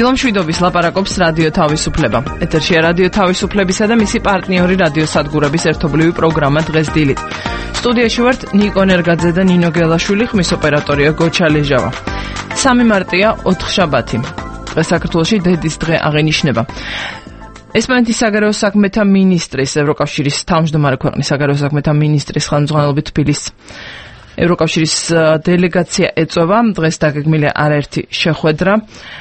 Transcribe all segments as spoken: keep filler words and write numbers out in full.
დილომშვიდობის ლაპარაკობს რადიო თავისუფლება. ეთერშია რადიო თავისუფლებისა და მისი პარტნიორი რადიოსადგურების ერთობლივი პროგრამა დღეს დილით. სტუდიაში ვართ ნიკო ნერგაძე და ნინო გელაშვილი, ხმის ოპერატორია გოჩა ლეჟავა. სამი მარტია ოთხშაბათი. დღეს საქართველოში დედის დღე აღინიშნება. ესპანეთის საგარეო საქმეთა მინისტრის, ევროკავშირის თავმჯდომარე ქვეყნის საგარეო საქმეთა მინისტრის ხელმძღვანელობით თბილისს ევროკავშირის დელეგაცია ეწევა. დღეს დაგეგმილია არაერთი შეხვედრა.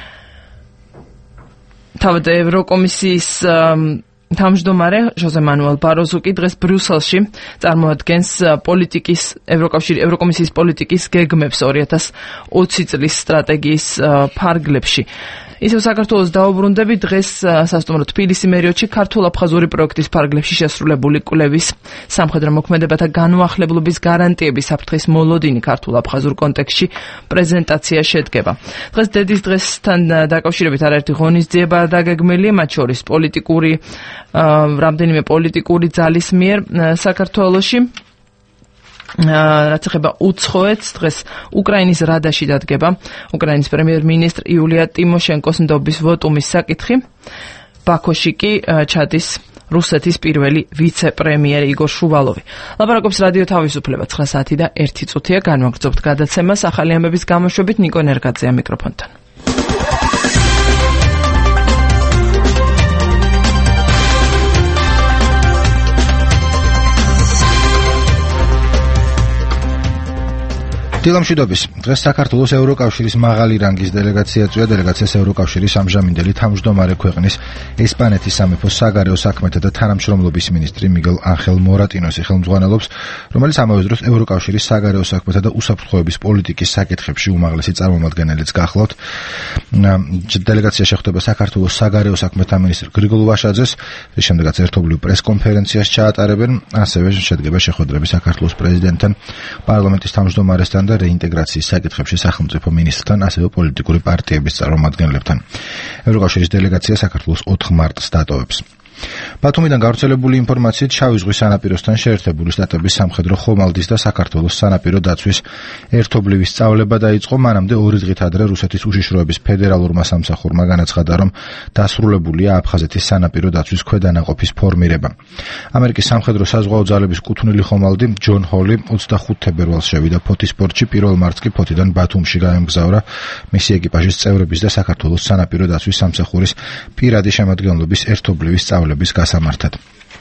თავად ევროკომისიის თავმჯდომარე ჟოზე მანუელ ბაროზუ კი დღეს ბრიუსელში წარმოადგენს პოლიტიკის ევროკავშირის ევროკომისიის პოლიტიკის გეგმებს ორი ათას ოცი წლის სტრატეგიის ფარგლებში. ისევ საქართველოს დაუბრუნდები დღეს სასტუმრო თბილისი მერიოტში ქართულ-აფხაზური პროექტის ფარგლებში შესრულებული კვლევის სამხედრო მოქმედებათა განუახლებლობის გარანტიების საფრთხის მოლოდინი ქართულ-აფხაზურ კონტექსტში პრეზენტაცია შედგება. დღეს დედის დღესთან დაკავშირებით არაერთი ღონისძიება დაგეგმილია, მათ შორის პოლიტიკური რამდენიმე პოლიტიკური ძალის მიერ საქართველოში. რაც ეხება უცხოეთს, დღეს უკრაინის რადაში დადგება უკრაინის პრემიერ-მინისტრ იულია ტიმოშენკოს ნდობის ვოტუმის საკითხი. ბაქოში კი ჩადის რუსეთის პირველი ვიცე-პრემიერი იგორ შუვალოვი. ლაპარაკობს რადიო თავისუფლება ცხრა საათი და ერთი წუთია. განვაგრძობთ გადაცემას ახალი ამბების გამოშვებით. ნიკო ნერგაძეა მიკროფონთან. დილომშვიდობის. დღეს საქართველოს ევროკავშირის მაღალი რანგის დელეგაცია წვია. დელეგაციას ევროკავშირის ამჟამინდელი თავმჯდომარე ქვეყნის ესპანეთის სამეფოს საგარეო საქმეთა და თანამშრომლობის მინისტრი მიგელ ანხელ მორატინოსი ხელმძღვანელობს, რომელიც ამავე დროს ევროკავშირის საგარეო საქმეთა და უსაფრთხოების პოლიტიკის საკითხებში უმაღლესი წარმომადგენელიც გახლავთ. დელეგაცია შეხვდება საქართველოს საგარეო საქმეთა მინისტრ გრიგოლ ვაშაძეს, რის შემდეგაც ერთობლივ პრესკონფერენციას ჩაატარებენ. ასევე შედგება შეხვედრები საქართველოს პრეზიდენტთან, პარლამენტის თავმჯდომარესთან და რეინტეგრაციის საკითხებში სახელმწიფო მინისტრთან, ასევე პოლიტიკური პარტიების წარმომადგენლებთან. ევროკავშირის დელეგაცია საქართველოს ოთხ მარტს დატოვებს. ბათუმიდან გავრცელებული ინფორმაციით შავი ზღვის სანაპიროსთან შეერთებული შტატების სამხედრო ხომალდის და საქართველოს სანაპირო დაცვის ერთობლივი სწავლება დაიწყო. მანამდე ორი დღით ადრე რუსეთის უშიშროების ფედერალურმა სამსახურმა განაცხადა, რომ დასრულებულია აფხაზეთის სანაპირო დაცვის ქვედანაყოფის ფორმირება. ამერიკის სამხედრო საზღვაო ძალების კუთვნილი ხომალდი ჯონ ჰოლი ოცდახუთ თებერვალს შევიდა ფოთის პორტში, პირველ მარტს კი ფოთიდან ბათუმში გაემგზავრა მისი ეკიპაჟის წევრების და საქართველოს სანაპირო დაცვის სამსახურის პირადი შემადგენლობის ერთობლივი სწავლების გასამართად.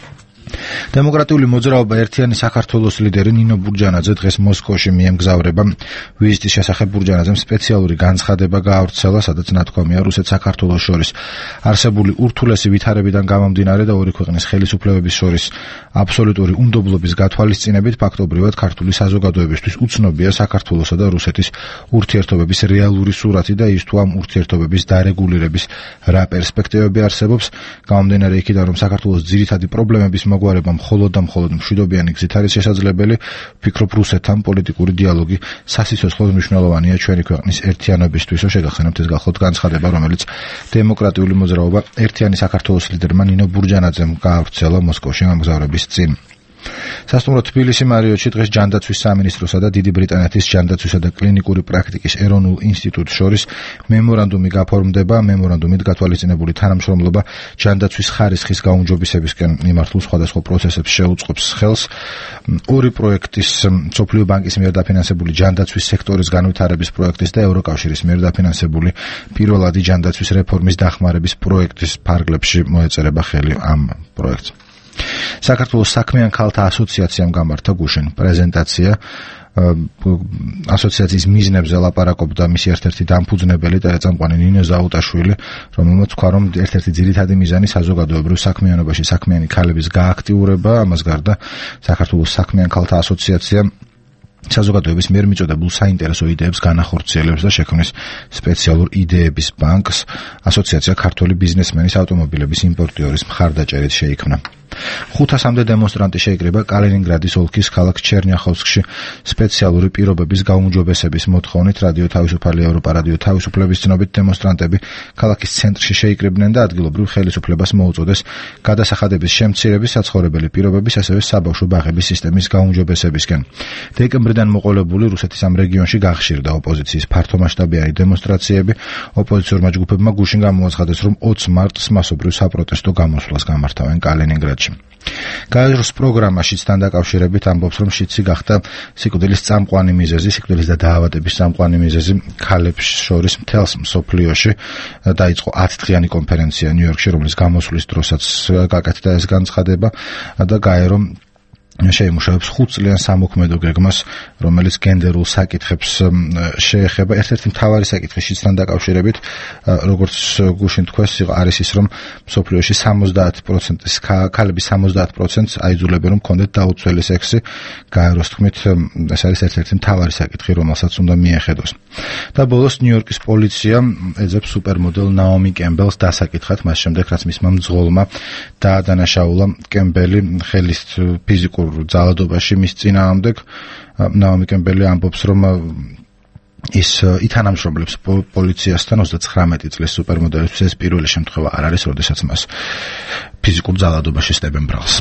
დემოკრატიული მოძრაობა ერთიანი საქართველოს ლიდერი ნინო ბურჯანაძე დღეს მოსკოვში მიემგზავრება. ვიზიტის შესახებ ბურჯანაძემ სპეციალური განცხადება გაავრცელა, სადაც ნათქვამია რუსეთ-საქართველოს შორის არსებული ურთულესი ვითარებიდან გამომდინარე და ორი ქვეყნის ხელისუფლებების შორის აბსოლუტური უნდობლობის გათვალისწინებით ფაქტობრივად ქართული საზოგადოებისთვის უცნობია საქართველოსა და რუსეთის ურთიერთობების რეალური სურათი და ის თუ ამ ურთიერთობების დარეგულირების რა პერსპექტივები არსებობს. გამომდინარე იქიდან, რომ საქართველოს ძირითადი პრობლემების მოგვარება მხოლოდ და მხოლოდ მშვიდობიანი გზით არის შესაძლებელი, ვფიქრობ რუსეთთან პოლიტიკური დიალოგი სასიცოცხლოდ მნიშვნელოვანია ჩვენი ქვეყნის ერთიანობისთვისო. შეგახსენებთ, ეს გახლავთ განცხადება, რომელიც დემოკრატიული მოძრაობა ერთიანი საქართველოს ლიდერმა ნინო ბურჯანაძემ გაავრცელა მოსკოვში გამგზავრების წინ. სასტუმრო თბილისი მარიოტში დღეს ჯანდაცვის სამინისტროსა და დიდი ბრიტანეთის ჯანდაცვისა და კლინიკური პრაქტიკის ეროვნულ ინსტიტუტს შორის მემორანდუმი გაფორმდება. მემორანდუმით გათვალისწინებული თანამშრომლობა ჯანდაცვის ხარისხის გაუმჯობესებისკენ მიმართულ სხვადასხვა პროცესებს შეუწყობს ხელს. ორი პროექტის, მსოფლიო ბანკის მიერ დაფინანსებული ჯანდაცვის სექტორის განვითარების პროექტის და ევროკავშირის მიერ დაფინანსებული პირველადი ჯანდაცვის რეფორმის დახმარების პროექტის ფარგლებში მოეწერება ხელი ამ პროექტს. საქართველოს საქმიან ქალთა ასოციაციამ გამართა გუშინ პრეზენტაცია. ასოციაციის მიზნებზე ლაპარაკობდა მისი ერთ-ერთი დამფუძნებელი წამყვანი ნინო ზაუტაშვილი, რომელმაც თქვა, რომ ერთ-ერთი ძირითადი მიზანი საზოგადოებრივ საქმიანობაში საქმიანი ქალების გააქტიურება. ამას გარდა საქართველოს საქმიან ქალთა ასოციაციამ საზოგადოების მიერ მიწოდებულ საინტერესო იდეებს განახორციელებს და შექმნის სპეციალურ იდეების ბანკს. ასოციაცია ქართული ბიზნესმენის ავტომობილების იმპორტიორის მხარდაჭერით შეიქმნა. ხუთასამდე დემონსტრანტი შეიკრიბა კალინინგრადის ოლქის ქალაქ ჩერნიახოვსკში სპეციალური პირობების გაუმჯობესების მოთხოვნით. რადიო თავისუფალი ევროპა რადიო თავისუფლების ცნობით დემონსტრანტები ქალაქის ცენტრში შეიკრიბნენ და ადგილობრივ ხელისუფლებას მოუწოდეს გადასახადების შემცირების, საცხოვრებელი პირობების, ასევე საბავშვო ბაღების სისტემის გაუმჯობესებისკენ. დეკემბრიდან მოყოლებული რუსეთის ამ რეგიონში გახშირდა ოპოზიციის ფართომასშტაბიანი დემონსტრაციები. ოპოზიციურმა ჯგუფებმა გუშინ გამოაცხადეს, რომ ოცი მარტს მასობრივ საპროტესტო გამოსვლას გამართავენ კალინინგრადში. გაეროს პროგრამაშიც თან დაკავშირებით ამბობს, რომ შიდსი გახდა სიკვდილის წამყვანი მიზეზი, სიკვდილის და დაავადების წამყვანი მიზეზი ქალებს შორის მთელს მსოფლიოში. დაიწყო ათდღიანი კონფერენცია ნიუ-იორკში, რომლის გამოსვლის დროსაც გაკეთდა ეს განცხადება და გაერო შეიმუშავებს ხუთწლიან სამოქმედო გეგმას, რომელიც გენდერულ საკითხებს შეეხება. ერთ-ერთი მთავარი საკითხი შიდსთან დაკავშირებით, როგორც გუშინ თქვეს, არის ის, რომ მსოფლიოში სამოცდაათი პროცენტი ქალების სამოცდაათი პროცენტს აიძულებენ, რომ კონდეთ დაუცველი სექსი. გაეროს თქმით, ეს არის ერთ-ერთი მთავარი საკითხი, რომელსაც უნდა მიეხედოს. და ბოლოს ნიუ-იორკის პოლიცია ეძებს სუპერმოდელ ნაომი კემბელს დასაკითხად, მას შემდეგ რაც მისმა მძღოლმა დაადანაშაულა კემბელი ხელის ფიზიკურ ძალადობაში მის წინააღმდეგ. ნაომი კემბელი ამბობს, რომ ის ითანამშრომლებს პოლიციასთან ოცდაცხრამეტი წლის სუპერმოდელისთვის. ეს პირველი შემთხვევა არ არის, როდესაც მას ფიზიკურ ძალადობაში სდებენ ბრალს.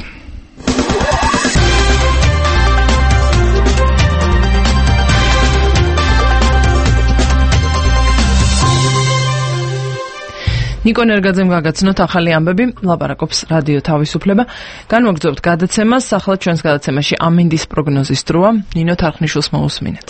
ნიკო ნერგაძემ გაგაცნოთ ახალი ამბები, ლაპარაკობს რადიო თავისუფლება. განვაგრძობთ გადაცემას, ახლა ჩვენს გადაცემაში ამინდის პროგნოზის დროა. ნინო თარხნიშვილს მოусმინეთ.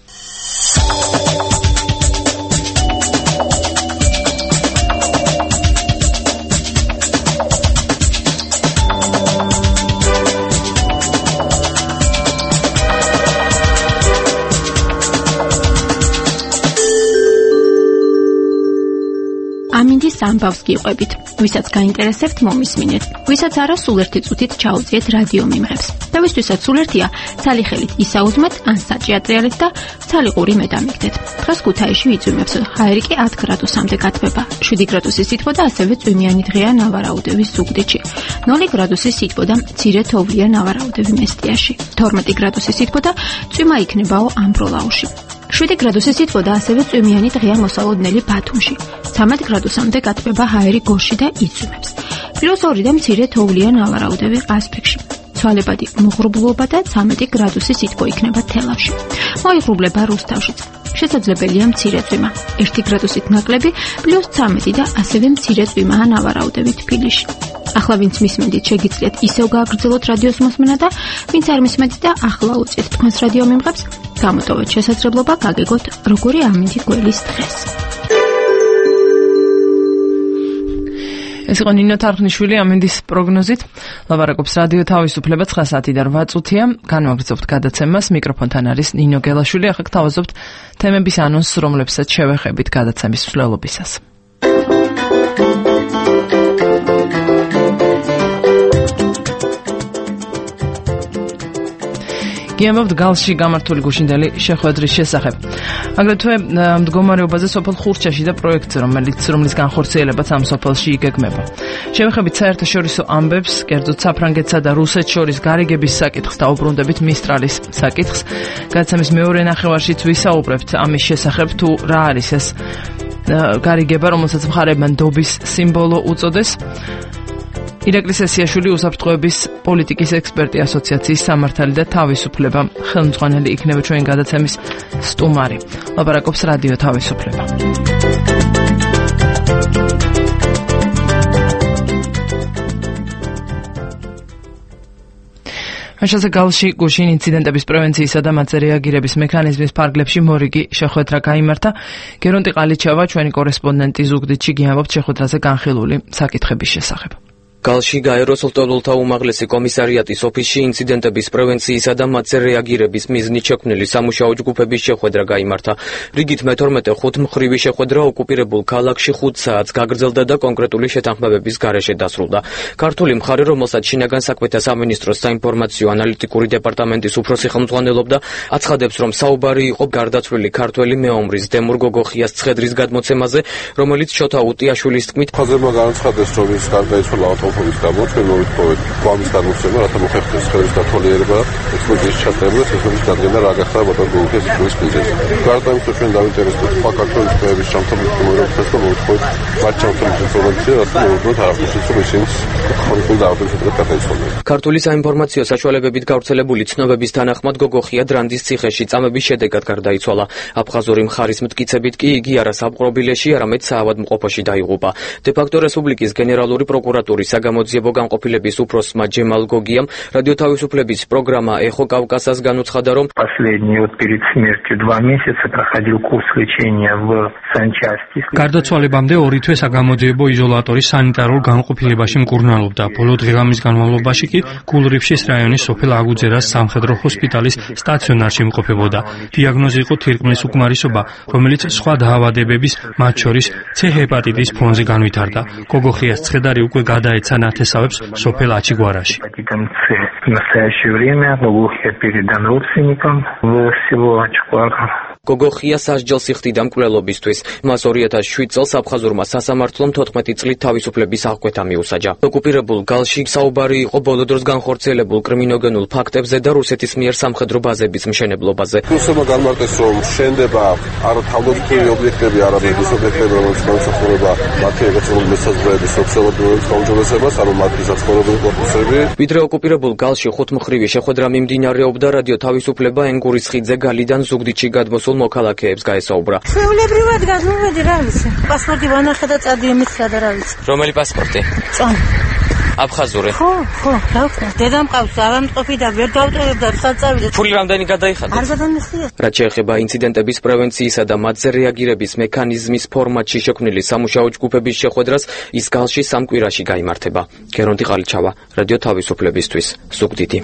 ამინდის ამბავს გიყვებით, ვისაც გაინტერესებთ მომისმინეთ, ვისაც არა სულ ერთი წუთით ჩაუძიეთ რადიო მიმღებს. და ვისთვისაც სულ ერთია, ცალი ხელით ისაუზმეთ, ან საჭი ატრიალეთ და ცალი ყური მეტამიგდეთ. დღეს ქუთაისში ვიწვიმებს, ჰაერი კი ათ გრადუსამდე გათბება. შვიდი გრადუსის სითბო და ასევე წვიმიანი დღეა ნავარაუდევის ზუგდიდში. ნული გრადუსის სითბო და მცირე თოვლია ნავარაუდები მესტიაში. თორმეტი გრადუსის სითბო და წვიმა იქნებაო ამბროლაუში. შვიდი გრადუსის სითბო და ასევე წვიმიანი დღეა მოსალოდნელი ბათუმში. ცამეტ გრადუსამდე გათბება ჰაერი გორში და იწვიმებს. პლუს ორი და მცირე თოვლია ნავარაუდები ყაზბეგში. ცვალებადი მოღრუბლობა და ცამეტი გრადუსის სითბო იქნება თელავში. მოიღრუბლება რუსთავშიც. შესაძლებელია მცირე წვიმა. ერთი გრადუსით ნაკლები, პლუს ცამეტი და ასევე მცირე წვიმაა ნავარაუდები თბილისში. ახლა ვინც მისმენდით, შეგიძლიათ ისევ გააგრძელოთ რადიოს მოსმენა და ვინც არ მისმენდით და ახლა უწევთ თქვენს რადიო მიმღებს, გამოტოვეთ შესაძლებლობა გაგეგოთ როგორი ამინდი გველის დღეს. ეს იყო ნინო თარხნიშვილი ამინდის პროგნოზით. ლაპარაკობს რადიო თავისუფლება ცხრა საათი და რვა წუთია. განვაგრძობთ გადაცემას, მიკროფონთან არის ნინო გელაშვილი. ახლა გთავაზობთ თემების ანონსს, რომლებსაც შევეხებით გადაცემის მსვლელობისას. გიამბობთ გალში გამართული გუშინდელი შეხვედრის შესახებ. აგრეთვე მდგომარეობაზე სოფელ ხურჩაში და პროექტზე, რომელიც რომლის განხორციელებაც ამ სოფელში იგეგმება. შევეხებით საერთაშორისო ამბებს, კერძოდ საფრანგეთსა და რუსეთს შორის გარიგების საკითხს და უბრუნდებით მისტრალის საკითხს. გადაცემის მეორე ნახევარშიც ვისაუბრებთ ამის შესახებ, თუ რა არის ეს გარიგება, რომელსაც მხარებმა ნდობის სიმბოლო უწოდეს. ირაკლი სესიაშვილი უსაფრთხოების პოლიტიკის ექსპერტი ასოციაციის სამართალი და თავისუფლება ხელმძღვანელი იქნება ჩვენ გადაცემის სტუმარი. ლაპარაკობს რადიო თავისუფლება. მაშასე გალში გუშინ ინციდენტების პრევენციისა და მათზე რეაგირების მექანიზმის ფარგლებში მორიგი შეხვედრა გაიმართა. გერონტი ყალიჩავა, ჩვენი კორესპონდენტი ზუგდიდში, გიამბობთ შეხვედრაზე განხილული საკითხების შესახებ. გალში გაეროს ლტოლვილთა უმაღლესი კომისარიატის ოფისში ინციდენტების პრევენციისა და მათზე რეაგირების მიზნით შექმნილი სამუშაო ჯგუფების შეხვედრა გაიმართა. რიგით მეთორმეტე ხუთმხრივი შეხვედრა ოკუპირებულ ქალაქში ხუთ საათს გაგრძელდა და კონკრეტული შეთანხმებების გარეშე დასრულდა. ქართული მხარე, რომელსაც შინაგან საქმეთა სამინისტროს საინფორმაციო ანალიტიკური დეპარტამენტის უფროსი ხელმძღვანელობდა, აცხადებს, რომ საუბარი იყო გარდაცვლილი ქართველი მეომრის დემურ გოგოხიას ცხედრის გადმოცემაზე, რომელიც შოთა უტიაშვილის თქმით ხაზებმა განაცხადეს, რომ ის გარდაიცვალა უარყოფის გამო ჩვენ მოვითხოვეთ გვამის გადმოცემა, რათა მოხერხდეს ხელის დათვალიერება, ექსპოზიციის ჩატარება და სისტემის დადგენა რა გახდა ბატონ გოგოქეს სიტყვის მიზეზი. გარდა ამისა, ჩვენ დავინტერესდით სხვა ქართველი წევრების ჩამოთვლით მოეროქეს და მოვითხოვეთ მათ ჩამოთვლის ინფორმაცია, რათა მოვუდგოთ არაფერშიც რომ ისინი ქრონიკულ დაავადებებს გადაიცვალნენ. ქართული საინფორმაციო საშუალებებით გავრცელებული ცნობების თანახმად გოგოხია დრანდის ციხეში წამების შედეგად გარდაიცვალა. აფხაზური მხარის მტკიცებით კი იგი არა საპყრობილეში, არამედ საავადმყოფოში დაიღუპა. დე-ფაქტო რესპუბლიკის გენერალური პროკურატურის საგამოძიებო განყოფილების უფროსმა ჯემალ გოგიამ რადიო თავისუფლების პროგრამა ეხო კავკასას განუცხადა, რომ последний вот перед смертью два месяца проходил курс лечения в санчасти. გარდაცვალებამდე ორი თვე საგამოძიებო იზოლატორის სანიტარულ განყოფილებაში მკურნალობდა. ბოლო დღე-ღამის განმავლობაში კი გულრიფშის რაიონის სოფელ აგუძერას სამხედრო ჰოსპიტალის სტაციონარში იმყოფებოდა. დიაგნოზი იყო თირკმლის უკმარისობა, რომელიც სხვა დაავადებების, მათ შორის C ჰეპატიტის ფონზე განვითარდა. გოგოხიას ცხედარი უკვე გადაეცა ნათესავებს სოფელ აჩიგვარაში. В настоящее время Гогохия передан родственникам в село Ачквара. გოგოხია სასჯელს იხდიდა მკვლელობისთვის. მას ორი ათას შვიდ წელს აფხაზურმა სასამართლომ თოთხმეტი წლით თავისუფლების აღკვეთა მიუსაჯა. ოკუპირებულ გალში საუბარი იყო ბოლო დროს განხორციელებულ კრიმინოგენულ ფაქტებზე და რუსეთის მიერ სამხედრო ბაზების მშენებლობაზე. რუსებმა განმარტეს, რომ შენდება არა თავდაცვითი ობიექტები, არამედ ის ობიექტები, რომელიც განსახურება მათი ეკონომიკური მესაზღვრეების სოციალურ გაუმჯობესებას, ანუ მათი საცხოვრებელი კორპუსები. ვიდრე ოკუპირებულ გალში ხუთმხრივი შეხვედრა მიმდინარეობდა, რადიო თავისუფლება ენგურის ხიდზე გალიდან ზუგდიდში გადმოსულ მოქალაქეებს გაესაუბრა. ჩვეულებრივად გადმოვედი რა ვიცი. პასპორტი ვანახე და წადიე მისცა და რა ვიცი. რომელი პასპორტი? წონ. აფხაზური. ხო, ხო, დავხსნა. დედა მყავს, ავამტყოფი და ვერ დავტოვებდა საწავიდე. ფული რამდენი გადაიხადა? არ გადამიხია. რაც შეეხება ინციდენტების პრევენციისა და მათზე რეაგირების მექანიზმის ფორმატში შექმნილი სამუშაო ჯგუფების შეხვედრას, ის გალში სამ კვირაში გაიმართება. გერონტი ყალიჩავა, რადიო თავისუფლებისთვის, ზუგდიდი.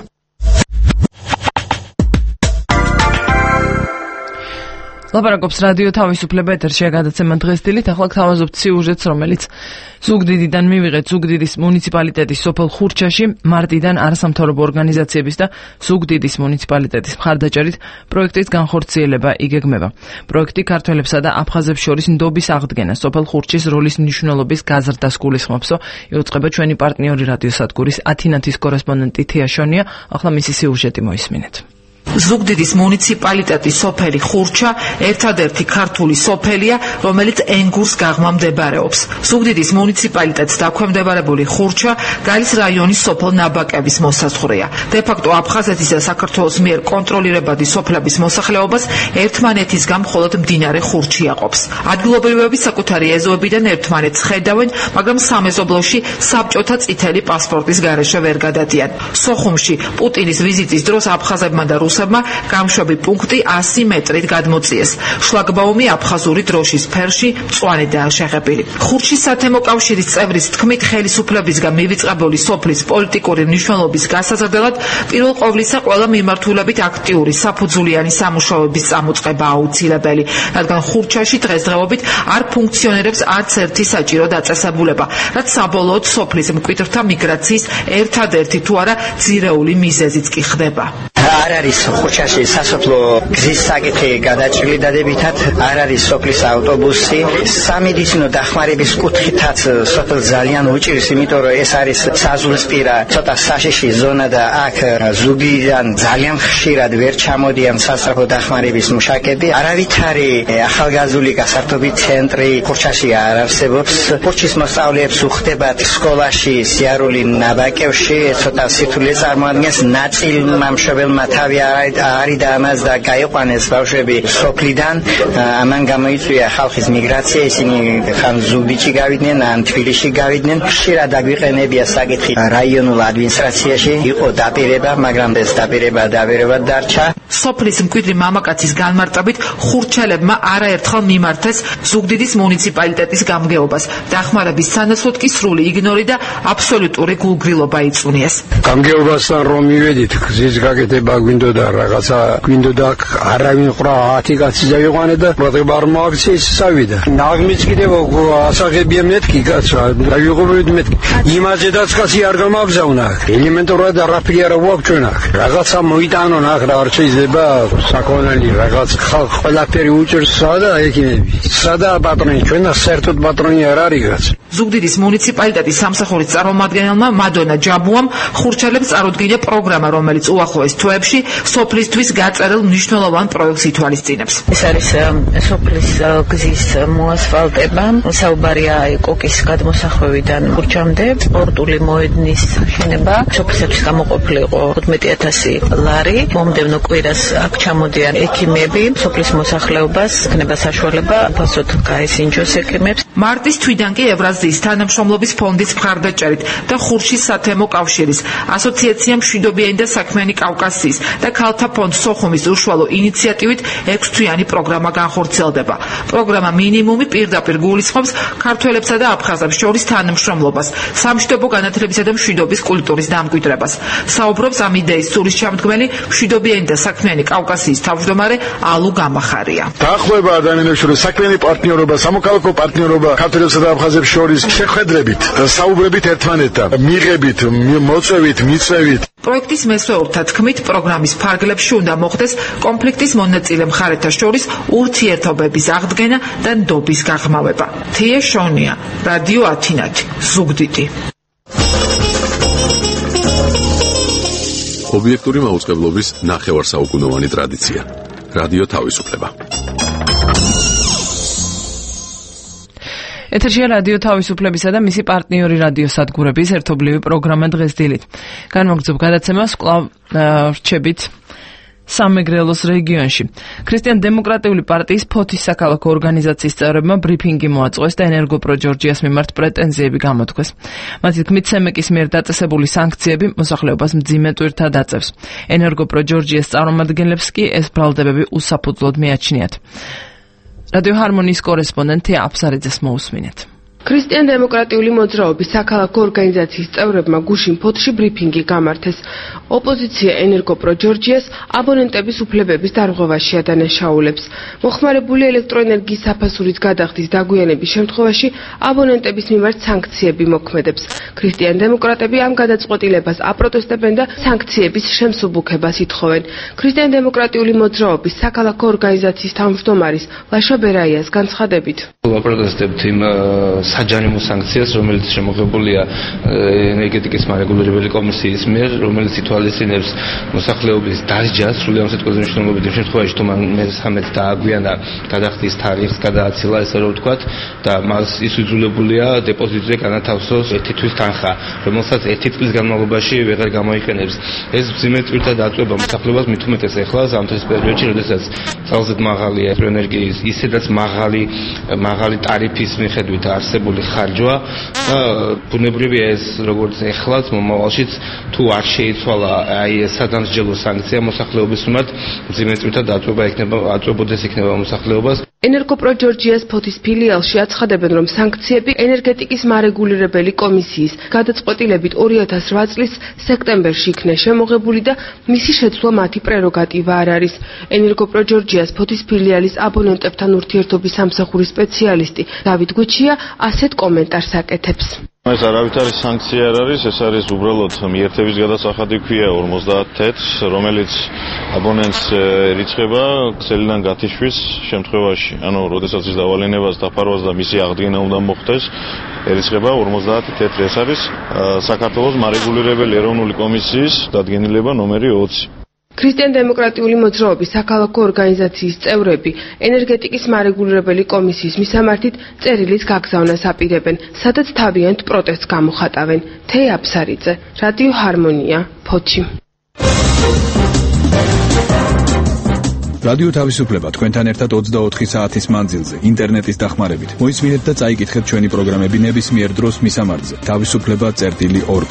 ლაპარაკობს რადიო თავისუფლება ეთერშია გადაცემა დღეს დილით. ახლა გთავაზობთ სიუჟეტს, რომელიც ზუგდიდიდან მივიღეთ. ზუგდიდის მუნიციპალიტეტის სოფელ ხურჩაში მარტიდან არასამთავრობო ორგანიზაციების და ზუგდიდის მუნიციპალიტეტის მხარდაჭერით პროექტის განხორციელება იგეგმება. პროექტი ქართველებსა და აფხაზებს შორის ნდობის აღდგენას, სოფელ ხურჩის როლის მნიშვნელობის გაზრდას გულისხმობსო. იუწყება ჩვენი პარტნიორი რადიოსადგურის ათინათის კორესპონდენტი თეა შონია. ახლა მისი სიუჟეტი მოისმინეთ. ზუგდიდის მუნიციპალიტეტის სოფელი ხურჩა ერთადერთი ქართული სოფელია, რომელიც ენგურს გაღმა მდებარეობს. ზუგდიდის მუნიციპალიტეტს დაქვემდებარებული ხურჩა გალის რაიონის სოფელ ნაბაკების მოსაზღვრეა. დე-ფაქტო აფხაზეთის და საქართველოს მიერ კონტროლირებადი სოფლების მოსახლეობას ერთმანეთისგან მხოლოდ მდინარე ხურჩი აყოფს. ადგილობრივები საკუთარი ეზოებიდან ერთმანეთს ხედავენ, მაგრამ სამეზობლოში საბჭოთა წითელი პასპორტის გარეშე ვერ გადადიან. სოხუმში პუტინის ვიზიტის დროს აფხაზებმა და რუსებმა გამშვები პუნქტი ასი მეტრით გადმოწიეს. შლაგბაუმი აფხაზური დროშის ფერში მწვანედაა შეღებილი. ხურჩის სათემო კავშირის წევრის თქმით, ხელისუფლებისგან მივიწყებული სოფლის პოლიტიკური მნიშვნელობის გასაზრდელად პირველ ყოვლისა ყველა მიმართულებით აქტიური საფუძვლიანი სამუშაოების წამოწყება აუცილებელი, რადგან ხურჩაში დღესდღეობით არ ფუნქციონირებს არც ერთი საჭირო დაწესებულება, რაც საბოლოოდ სოფლის მკვიდრთა მიგრაციის ერთადერთი თუ არა ძირეული მიზეზიც კი ხდება. არ არის ხურჩაში სასოფლო გზის საკითხი გადაჭრილი დადებითად, არ არის სოფლის ავტობუსი, სამედიცინო დახმარების კუთხითაც სოფელს ძალიან უჭირს, იმიტომ რომ ეს არის საზღვრისპირა ცოტა საშიში ზონა და აქ ზუგდიდიდან ძალიან ხშირად ვერ ჩამოდიან სასწრაფო დახმარების მუშაკები. არავითარი ახალგაზრდული გასართობი ცენტრი ხურჩაში არ არსებობს. ხურჩის მოსწავლეებს უხდებათ სკოლაში სიარული ნაბაკებში, ცოტა სირთულე წარმოადგენს. ნაწილმა მშობელმა თავი არის და ამას და გაიყვანეს ბავშვები სოფლიდან. ამან გამოიწვია ხალხის მიგრაცია, ისინი ხან ზუგდიდში გავიდნენ, ან თბილისში გავიდნენ. ხშირად აგვიყენებია საკითხი რაიონულ ადმინისტრაციაში, იყო დაპირება, მაგრამ ეს დაპირება დაპირებად დარჩა. სოფლის მკვიდრი მამაკაცის განმარტებით ხურჩელებმა არაერთხელ მიმართეს ზუგდიდის მუნიციპალიტეტის გამგეობას. დახმარების სანაცვლოდ კი სრული იგნორი და აბსოლუტური გულგრილობა იწუნიეს. გამგეობასთან რომ მივედით, გზის გაკეთება გვინდოდა რაღაცა გვინდოდა არავინ ყრა ათი კაცი დავიყვანე და პროტება არ მოაქცია წავიდა ნაღმის კიდევ ასაღებია მეთქი კაცო დავიღობდი მეთქი იმაზედაც კაცი არ გამაგზავნა ელემენტურად არაფერი არ ვაკჩონა რაღაცა მოიტანონ აქ რა არ შეიძლება საკონელი რაღაც ხალხ ყველაფერი უჭერს სადა ექიმები სადა პატრონი ჩვენა საერთოდ პატრონი არ არის რაც ზუგდიდის მუნიციპალიტეტის სამსახურის წარმომადგენელმა მადონა ჯაბუამ ხურჩელებს წარუდგინა პროგრამა, რომელიც უახლოეს თვეებში სოფლისთვის გაწერილ მნიშვნელოვან პროექტს ითვალისწინებს. ეს არის სოფლის გზის მოასფალტება, საუბარია კოკის გადმოსახვევიდან ხურჩამდე, სპორტული მოედნის შენობა, სოფლისათვის გამოყოფილი იყო თხუთმეტი ათასი ლარი, მომდევნო კვირას აქ ჩამოდიან ექიმები, სოფლის მოსახლეობას იქნება საშუალება ფასოდ გაესინჯოს ექიმებს. მარტის თვიდან კი ევრაზიის თანამშრომლობის ფონდის მხარდაჭერით და ხურშის სათემო კავშირის ასოციაცია მშვიდობიანი და საქმიანი კავკასიის და ქალთა ფონდ სოხუმის უშუალო ინიციატივით ექვსთვიანი პროგრამა განხორციელდება. პროგრამა მინიმუმი პირდაპირ გულისხმობს ქართველებსა და აფხაზებს შორის თანამშრომლობას, სამშვიდობო განათლებისა და მშვიდობის კულტურის დამკვიდრებას. საუბრობს ამ იდეის სულისჩამდგმელი მშვიდობიანი და საქმიანი კავკასიის თავმჯდომარე ალუ გამახარია. დაახლოება ადამიანებს შორის საქმიანი პარტნიორობა, სამოქალაქო პარტნიორობა ქართველებსა და აფხაზებს შორის შეხვედრებით, საუბრებით ერთმანეთთან, მიღებით, მოწვევით, მიწვევით. პროექტის მესვეურთა თქმით, პროგრამის ფარგლებში უნდა მოხდეს კონფლიქტის მონაწილე მხარეთა შორის ურთიერთობების აღდგენა და ნდობის გაღრმავება. თია შონია, რადიო ათინათი, ზუგდიდი. ობიექტური მაუწყებლობის ნახევარსაუკუნოვანი ტრადიცია. რადიო თავისუფლება. ეთერშია რადიო თავისუფლებისა და მისი პარტნიორი რადიოსადგურების ერთობლივი პროგრამა დღეს დილით. განმოგრძობ გადაცემას კვლავ რჩებით სამეგრელოს რეგიონში. ქრისტიან-დემოკრატიული პარტიის ფოთის საქალაქო ორგანიზაციის წევრებმა ბრიფინგი მოაწყვეს და ენერგოპრო ჯორჯიას მიმართ პრეტენზიები გამოთქვეს. მათი თქმით, სემეკის მიერ დაწესებული სანქციები მოსახლეობას მძიმე ტვირთად აწევს. ენერგოპრო ჯორჯიას წარმომადგენლებს კი ეს ბრალდებები უსაფუძვლოდ მიაჩნიათ. რადიო ჰარმონიის კორესპონდენტი აფსარიძეს მოусმინეთ. ქრისტიან-დემოკრატიული მოძრაობის საქალაქო ორგანიზაციის წევრებმა გუშინ ფოთში ბრიფინგი გამართეს. ოპოზიცია ენერგოპრო ჯორჯიას აბონენტების უფლებების დარღვევაში ადანაშაულებს. მოხმარებული ელექტროენერგიის საფასურის გადახდის დაგვიანების შემთხვევაში აბონენტების მიმართ სანქციები მოქმედებს. ქრისტიან-დემოკრატები ამ გადაწყვეტილებას აპროტესტებენ და სანქციების შემსუბუქებას ითხოვენ. ქრისტიან-დემოკრატიული მოძრაობის საქალაქო ორგანიზაციის თავმჯდომარის ლაშა ბერაიას განცხადებით. ვაპროტესტებთ იმ საჯარიმო სანქციას, რომელიც შემოღებულია ენერგეტიკის მარეგულირებელი კომისიის მიერ, რომელიც ითვალისწინებს მოსახლეობის დასჯას სრული ამსაწყოზე მნიშვნელობით იმ შემთხვევაში, თუ მან მესამეც დააგვიანა გადახდის თარიღს, გადააცილა, ესე რომ ვთქვათ, და მას ის იძულებულია დეპოზიტზე განათავსოს ერთი თვის თანხა, რომელსაც ერთი წლის განმავლობაში ვეღარ გამოიყენებს. ეს მძიმე ტვირთად აწვება მოსახლეობას, მით უმეტეს ეხლა ზამთრის პერიოდში, როდესაც ძალზედ მაღალი ელექტროენერგიის, ისედაც მაღალი მაღალი ტარიფის მიხედვით არსებული ხარჯვა და ბუნებრივია ეს როგორც ეხლაც მომავალშიც თუ არ შეიცვალა აი ეს სადამსჯელო სანქცია მოსახლეობის მიმართ მძიმე ტვირთად აწვება იქნება აწვებოდეს იქნება მოსახლეობას. ენერგოპრო ჯორჯიას ფოთის ფილიალში აცხადებენ, რომ სანქციები ენერგეტიკის მარეგულირებელი კომისიის გადაწყვეტილებით ორი ათას რვა წლის სექტემბერში იქნა შემოღებული და მისი შეცვლა მათი პრეროგატივა არ არის. ენერგოპრო ჯორჯიას ფოთის ფილიალის აბონენტებთან ურთიერთობის სამსახურის სპეციალისტი დავით გუჩია ასეთ კომენტარს აკეთებს. ეს არავითარი სანქცია არ არის, ეს არის უბრალოდ მიერთების გადასახადი ქვია ორმოცდაათ თეთრს, რომელიც აბონენტს ერიცხება ქსელიდან გათიშვის შემთხვევაში. ანუ, როდესაც ის დავალენებას დაფარვას და მისი აღდგენა უნდა მოხდეს, ერიცხება ორმოცდაათ თეთრი. ეს არის საქართველოს მარეგულირებელი ეროვნული კომისიის დადგენილება ნომერი ოცი. ქრისტიან-დემოკრატიული მოძრაობის საქალაქო ორგანიზაციის წევრები ენერგეტიკის მარეგულირებელი კომისიის მისამართით წერილის გაგზავნას აპირებენ, სადაც თავიანთ პროტესტს გამოხატავენ. თეა აფსარიძე, რადიო ჰარმონია, ფოთში. რადიო თავისუფლება თქვენთან ერთად ოცდაოთხი საათის მანძილზე ინტერნეტის დახმარებით. მოისმინეთ და წაიკითხეთ ჩვენი პროგრამები ნებისმიერ დროს მისამართზე. თავისუფლება წერტილი ორკ.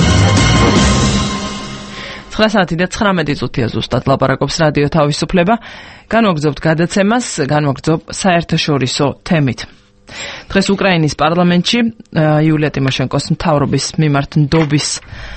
ცხრა საათი და ცხრამეტი წუთია ზუსტად ლაპარაკობს რადიო თავისუფლება. განვაგრძობთ გადაცემას, განვაგრძობ საერთაშორისო თემით. დღეს უკრაინის პარლამენტში იულია ტიმოშენკოს მთავრობის მიმართ ნდობის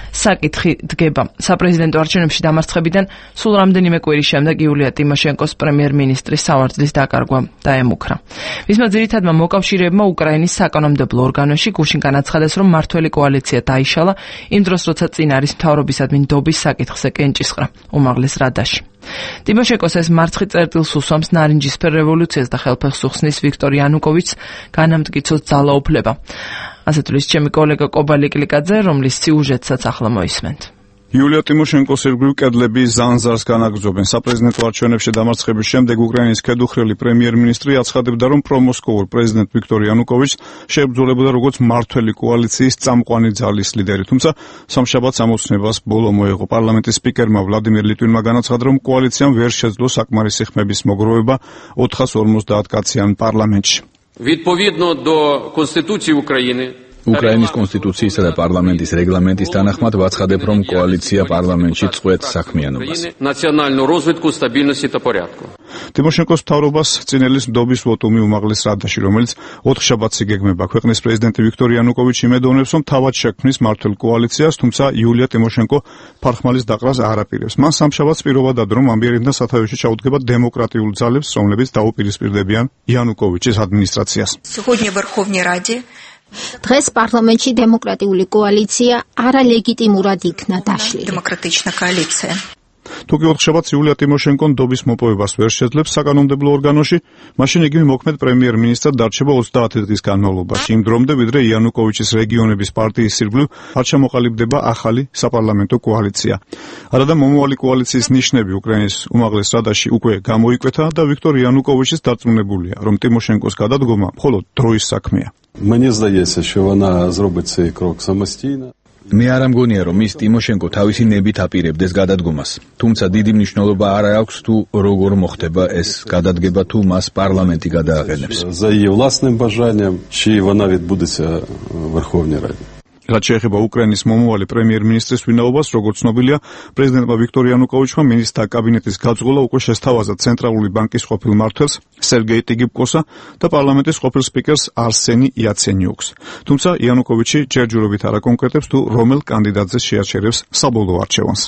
საკითხი დგება. საპრეზიდენტო არჩევნებში დამარცხებიდან სულ რამდენიმე კვირის შემდეგ იულია ტიმოშენკოს პრემიერ-მინისტრის სავარძლის დაკარგვა დაემუქრა. მისმა ძირითადმა მოკავშირეებმა უკრაინის საკანონმდებლო ორგანოში გუშინ განაცხადეს, რომ მართველი კოალიცია დაიშალა იმ დროს, როცა წინ არის მთავრობისადმი ნდობის საკითხზე კენჭისყრა უმაღლეს რადაში. ტიმოშენკოს ეს მარცხი წერტილს უსვამს ნარინჯისფერ რევოლუციას და ხელფეხს უხსნის ვიქტორ იანუკოვიჩს განამტკიცოს ძალაუფლება. ასე თulis ჩემი კოლეგა კობალი კლიკაძე, რომლის სიუჟეტსაც ახლა მოისმენთ. იულია ტიმოშენკოს ირგვლივ კედლები ზანზარს განაგრძობენ. საპრეზიდენტო არჩევნებში დამარცხების შემდეგ უკრაინის ქედუხრელი პრემიერ-მინისტრი აცხადებდა, რომ პრომოსკოვურ პრეზიდენტ ვიქტორ იანუკოვიჩს შეებრძოლებოდა როგორც მართველი კოალიციის წამყვანი ძალის ლიდერი. თუმცა სამშაბათს ამოცნებას ბოლო მოეღო. პარლამენტის სპიკერმა ვლადიმერ ლიტვინმა განაცხადა, რომ კოალიციამ ვერ შეძლო საკმარისი ხმების მოგროვება ოთხას ორმოცდაათ კაციან პარლამენტში. Відповідно до Конституції України უკრაინის კონსტიტუციისა და პარლამენტის რეგლამენტის თანახმად ვაცხადებ, რომ კოალიცია პარლამენტში წყვეტს საქმიანობას. Національного розвитку, стабільності та порядку. ტიმოშენკოს მთავრობას წინელის ნდობის ვოტუმი უმაღლეს რადაში, რომელიც ოთხშაბათს იგეგმება. ქვეყნის პრეზიდენტი ვიქტორ იანუკოვიჩი იმედოვნებს, რომ თავად შექმნის მართლ კოალიციას, თუმცა იულია ტიმოშენკო ფარხმალის დაყრას არ აპირებს. მან სამშაბათს პირობა დადო, რომ ამბიერიდან სათავეში ჩაუდგება დემოკრატიულ ძალებს, რომლებიც დაუპირისპირდებიან იანუკოვიჩის ადმინისტრაციას. Сьогодні в Верховній Раді დღეს პარლამენტში დემოკრატიული კოალიცია არალეგიტიმურად იქნა დაშლილი. Демократична коаліція. თუკი ოთხშაბათს იულია ტიმოშენკო ნდობის მოპოვებას ვერ შეძლებს საკანონმდებლო ორგანოში, მაშინ იგი მოქმედ პრემიერ-მინისტრად დარჩება ოცდაათი დღის განმავლობაში, იმ დრომდე ვიდრე იანუკოვიჩის რეგიონების პარტიის ირგვლივ არ ჩამოყალიბდება ახალი საპარლამენტო კოალიცია. არადა მომავალი კოალიციის ნიშნები უკრაინის უმაღლეს რადაში უკვე გამოიკვეთა და ვიქტორ იანუკოვიჩის დარწმუნებულია, რომ ტიმოშენკოს გადადგომა მხოლოდ დროის საქმეა. Мені здається, що вона зробить цей крок самостійно. მე არ ამგონია, რომ ის ტიმოშენკო თავისი ნებით აპირებდეს გადადგომას. თუმცა დიდი მნიშვნელობა არ აქვს თუ როგორ მოხდება ეს გადადგება, თუ მას პარლამენტი გადააყენებს. За її власним бажанням, чи вона відбудеться в Верховній Раді. რაც შეეხება უკრაინის მომავალი პრემიერ-მინისტრის ვინაობას, როგორც ცნობილია, პრეზიდენტმა ვიქტორ იანუკოვიჩმა მინისტრთა კაბინეტის გაწყვეტა უკვე შესთავაზა ცენტრალური ბანკის ყოფილ მმართველს სერგეი ტიგიპკოსა და პარლამენტის ყოფილ სპიკერს არსენი იაცენიუკს. თუმცა იანუკოვიჩი ჯერჯერობით არ აკონკრეტებს თუ რომელ კანდიდატზე შეაჩერებს საბოლოო არჩევანს.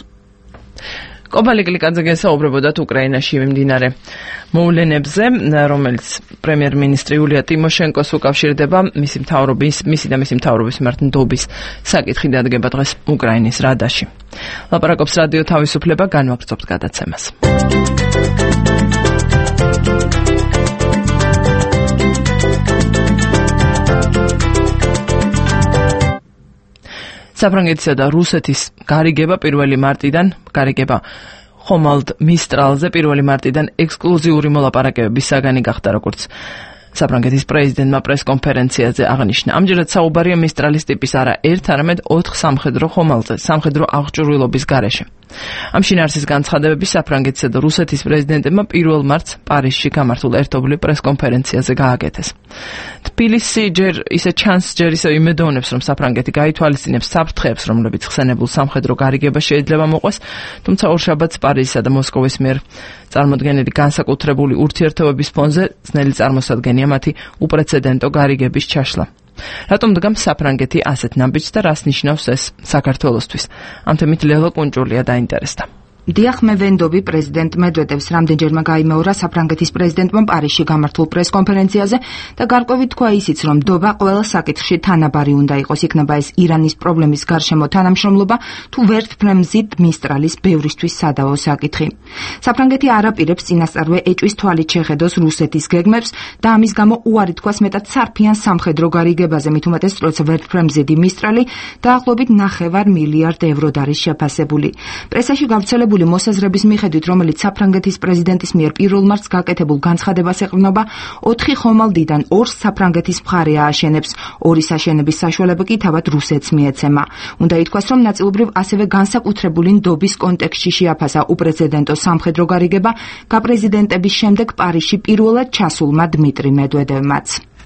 კობალი კლიკაძე გესაუბრებოდათ უკრაინაში მიმდინარე მოვლენებზე, რომელიც პრემიერ-მინისტრი იულია ტიმოშენკოს უკავშირდება მისი მთავრობის, მისი და მისი მთავრობის მიმართ ნდობის საკითხი დადგება დღეს უკრაინის რადაში. ლაპარაკობს რადიო თავისუფლება, განვაგრძობთ გადაცემას. საფრანგეთისა და რუსეთის გარიგება პირველი მარტიდან გარიგება ხომალდ მისტრალზე პირველი მარტიდან ექსკლუზიური მოლაპარაკებების საგანი გახდა, როგორც საფრანგეთის პრეზიდენტმა პრესკონფერენციაზე აღნიშნა. ამჯერად საუბარია მისტრალის ტიპის არა ერთ, არამედ ოთხ სამხედრო ხომალდზე, სამხედრო აღჭურვილობის გარეშე. ამ შინაარსის განცხადებები საფრანგეთისა და რუსეთის პრეზიდენტებმა პირველ მარტს პარიზში გამართულ ერთობლივ პრესკონფერენციაზე გააკეთეს. თბილისი ჯერ ისე ჩანს, ჯერ ისე იმედოვნებს, რომ საფრანგეთი გაითვალისწინებს საფრთხეებს, რომლებიც ხსენებულ სამხედრო გარიგება შეიძლება მოყვეს, თუმცა ორშაბათს პარიზისა და მოსკოვის მიერ წარმოდგენილი განსაკუთრებული ურთიერთობების ფონზე ძნელი წარმოსადგენია მათი უპრეცედენტო გარიგების ჩაშლა. რატომ დგამს საფრანგეთი ასეთ ნაბიჯს და რას ნიშნავს ეს საქართველოსთვის? ამ თემით ლელო კუნჭულია დაინტერესდა. დიახ, მე ვენდობი პრეზიდენტ მედვედევს რამდენჯერმე გაიმეორა საფრანგეთის პრეზიდენტმა პარიზში გამართულ პრესკონფერენციაზე და გარკვევით თქვა ისიც, რომ დობა ყველა საკითხში თანაბარი უნდა იყოს, იქნება ეს ირანის პრობლემის გარშემო თანამშრომლობა თუ ვერტმფრენზი მისტრალის ბევრისთვის სადავო საკითხი. საფრანგეთი არ აპირებს წინასწარვე ეჭვის თვალით შეხედოს რუსეთის გეგმებს და ამის გამო უარი თქვას მეტად სარფიან სამხედრო გარიგებაზე, მით უმეტეს, როცა ვერტმფრენზი მისტრალი დაახლოებით ნახევარ მილიარდ ევროდ არის შეფასებული. პრესაში გავრცელებული მოსაზრების მიხედვით, რომელიც საფრანგეთის პრეზიდენტის მიერ პირველ მარტს გაკეთებულ განცხადებას ეყრდნობა, ოთხი ხომალდიდან ორს საფრანგეთის მხარე ააშენებს, ორი საშენების საშუალება კი თავად რუსეთს მიეცემა. უნდა ითქვას, რომ ნაწილობრივ ასევე განსაკუთრებული ნდობის კონტექსტში შეაფასა უპრეცედენტო სამხედრო გარიგება გაპრეზიდენტების შემდეგ პარიზში პირველად ჩასულმა დმიტრი მედვედევმაც.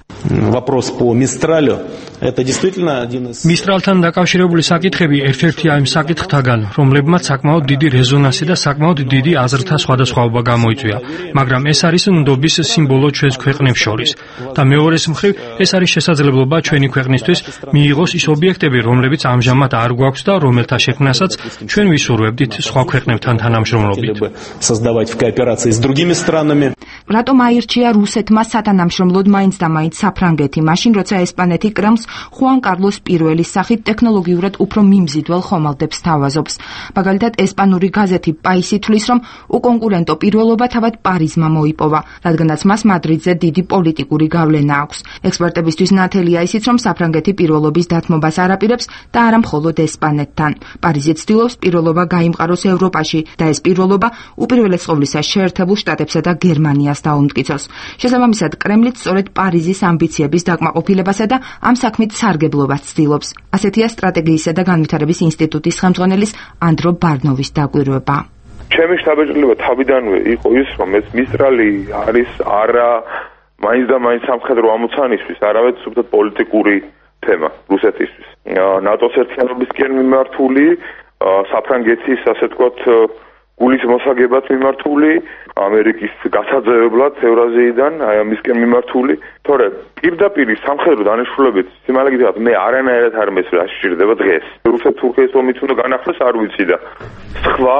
Вопрос по Мистралю это действительно один из Мистрალთან დაკავშირებული საკითხები ერთ-ერთია იმ საკითხთაგან, რომლებმაც საკმაოდ დიდი რეზონანსი და საკმაოდ დიდი აზრთა სხვადასხვაობა გამოიწვია, მაგრამ ეს არის ნდობის სიმბოლო ჩვენს ქვეყნებს შორის. და მეორეს მხრივ, ეს არის შესაძლებლობა ჩვენი ქვეყნისთვის მიიღოს ის ობიექტები, რომლებიც ამჟამად არ გვაქვს და რომელთა შექმნასაც ჩვენ ვისურვებდით სხვა ქვეყნებთან თანამშრომლობით. создавать в кооперации с другими странами. რატომ აირჩია რუსეთმა სათანამშრომლოდ მაინც და მაინც საფრანგეთი, მაშინ როცა ესპანეთი კრემლს ხუან კარლოს პირველის სახით ტექნოლოგიურად უფრო მიმზიდველ ხომალდებს თავაზობს. მაგალითად, ესპანური გაზეთი პაისი თვლის, რომ უკონკურენტო პირველობა თავად პარიზმა მოიპოვა, რადგანაც მას მადრიდზე დიდი პოლიტიკური გავლენა აქვს. ექსპერტებისთვის ნათელია ისიც, რომ საფრანგეთი პირველობის დათმობას არ აპირებს და არა მხოლოდ ესპანეთთან. პარიზი ცდილობს პირველობა გაიმყაროს ევროპაში და ეს პირველობა უპირველეს ყოვლისა შეერთებულ შტატებსა და გერმანიას დაუმტკიცოს. შესაბამისად, კრემლიც სწორედ პარიზის ამბიციების დაკმაყოფილებასა და ამ საქმით სარგებლობას ცდილობს. ასეთია სტრატეგიისა და განვითარების ინსტიტუტის ხელმძღვანელის ანდრო ბარნოვის დაკვირვება. ჩემი შთაბეჭდილება თავიდანვე იყო ის, რომ ეს მისტრალი არის არა მაინც და მაინც სამხედრო ამოცანისთვის, არამედ სულ პოლიტიკური თემა რუსეთისთვის. ნატოს ერთიანობისკენ მიმართული, საფრანგეთის, ასე ვთქვათ, გულის მოსაგებად მიმართული, ამერიკის გასაძევებლად ევრაზიიდან, აი ამისკენ მიმართული, თორე პირდაპირ სამხედრო დანიშნულებით სიმალაგითად მე არანაირად არ მესწრა სჭირდება დღეს. რუსეთ-თურქეთის ომიც უნდა განახლოს, არ ვიცი და სხვა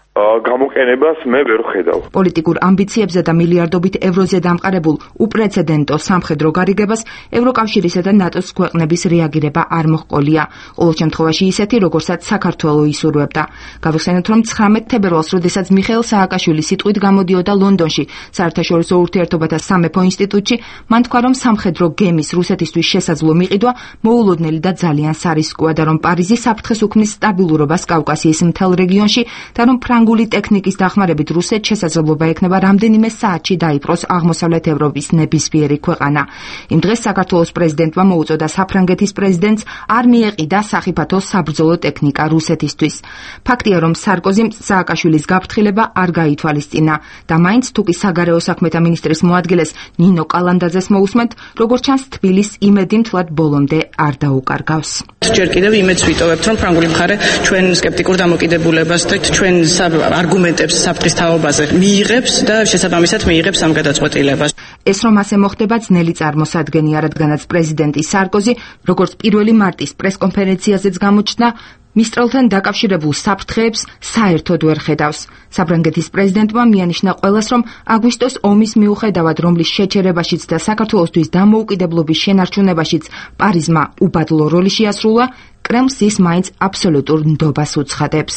გამოყენებას მე ვერ ხედავ. პოლიტიკურ ამბიციებზე და მილიარდობით ევროზე დამყარებულ უპრეცედენტო სამხედრო გარიგებას ევროკავშირისა და ნატოს ქვეყნების რეაგირება არ მოჰყოლია. ყოველ შემთხვევაში ისეთი, როგორცაც საქართველო ისურვებდა. გავიხსენოთ, რომ ცხრამეტ თებერვალს, როდესაც მიხეილ სააკაშვილი სიტყვით გამოდიოდა ლონდონში, საერთაშორისო ურთიერთობათა სამეფო ინსტიტუტში, მან თქვა, რომ სამხედრო გემის რუსეთისთვის შესაძლო მიყიდვა მოულოდნელი და ძალიან სარისკოა და რომ პარიზი საფრთხეს უქმნის სტაბილურობას კავკასიის მთელ რეგიონში და რომ ფრანგული ტექნიკის დახმარებით რუსეთს შესაძლებლობა ექნება რამდენიმე საათში დაიპყროს აღმოსავლეთ ევროპის ნებისმიერი ქვეყანა. იმ დღეს საქართველოს პრეზიდენტმა მოუწოდა საფრანგეთის პრეზიდენტს არ მიეყიდა სახიფათო საბრძოლო ტექნიკა რუსეთისთვის. ფაქტია, რომ სარკოზიმ სააკაშვილის გაფრთხილება არ გაითვალისწინა და მაინც თუკი საგარეო საქმეთა მინისტრის მოადგილეს ნინო კალანდაძეს მოусმენთ, როგორც ჩანს თბილისს იმედი მთლად ბოლომდე არ დაუკარგავს. ჯერ კიდევ იმედს ვიტოვებთ, რომ ფრანგული მხარე ჩვენ სკეპტიკურ დამოკიდებულებას და ჩვენ არგუმენტებს საფრთხის თაობაზე მიიღებს და შესაბამისად მიიღებს ამ გადაწყვეტილებას. ეს რომ ასე მოხდება ძნელი წარმოსადგენია, რადგანაც პრეზიდენტი სარკოზი, როგორც პირველი მარტის პრესკონფერენციაზეც გამოჩნდა, მისტრალთან დაკავშირებულ საფრთხეებს საერთოდ ვერ ხედავს. საფრანგეთის პრეზიდენტმა მიანიშნა ყველას, რომ აგვისტოს ომის მიუხედავად, რომლის შეჩერებაშიც და საქართველოსთვის დამოუკიდებლობის შენარჩუნებაშიც პარიზმა უბადლო როლი შეასრულა, კრემლს ის მაინც აბსოლუტურ ნდობას უცხადებს.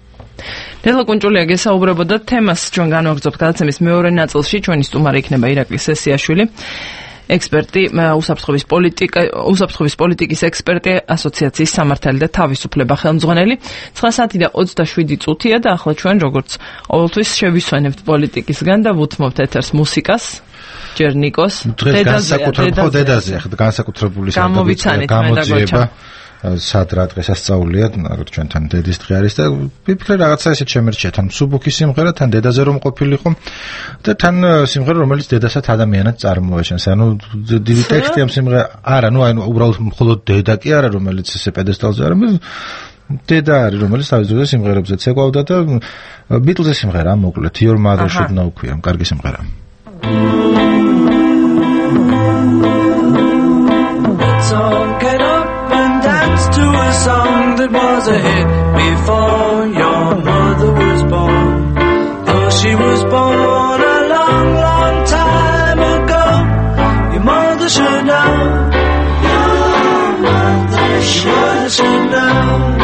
ნელა კუნჭულია გესაუბრებოდა თემას ჩვენ განვაგრძობთ გადაცემის მეორე ნაწილში. ჩვენი სტუმარი იქნება ირაკლი სესიაშვილი, ექსპერტი, უსაფრთხოების პოლიტიკა, უსაფრთხოების პოლიტიკის ექსპერტი, ასოციაციის სამართალი და თავისუფლება ხელმძღვანელი. ცხრა საათი და ოცდაშვიდი წუთია და ახლა ჩვენ როგორც ყოველთვის შევისვენებთ პოლიტიკისგან და ვუთმობთ ეთერს მუსიკას. ჯერ ნიკოს დედაზე, დედაზე, განსაკუთრებული გამოძიება. სადრა დღესასწაულია, ჩვენთან დედის დღე არის და ვიფიქრე რაღაცა ისეთ შემერჩია, თან მსუბუქი სიმღერა, თან დედაზე რომ ყოფილიყო და თან სიმღერა, რომელიც დედასაც ადამიანად წარმოაჩენს. ანუ დიდი ტექსტი ამ სიმღერა, არა, ну აი უბრალოდ მხოლოდ დედა კი არა, რომელიც ესე პედესტალზე არა, დედა არის, რომელიც თავის დროზე სიმღერებზეც ეკავდა და ბიტლზის სიმღერა, მოკლედ, Your Mother Should Know ქვია, კარგი სიმღერა. To a song that was a hit before your mother was born. Though she was born a long, long time ago, your mother should know. Your mother should know.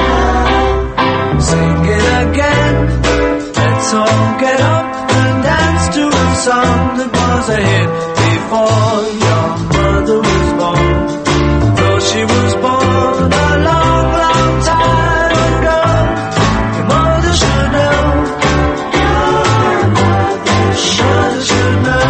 Sing it again. Let's all get up and dance to a song that was a hit before your mother was born. Though she was born a long, long time ago, your mother should know. Your mother should, should know.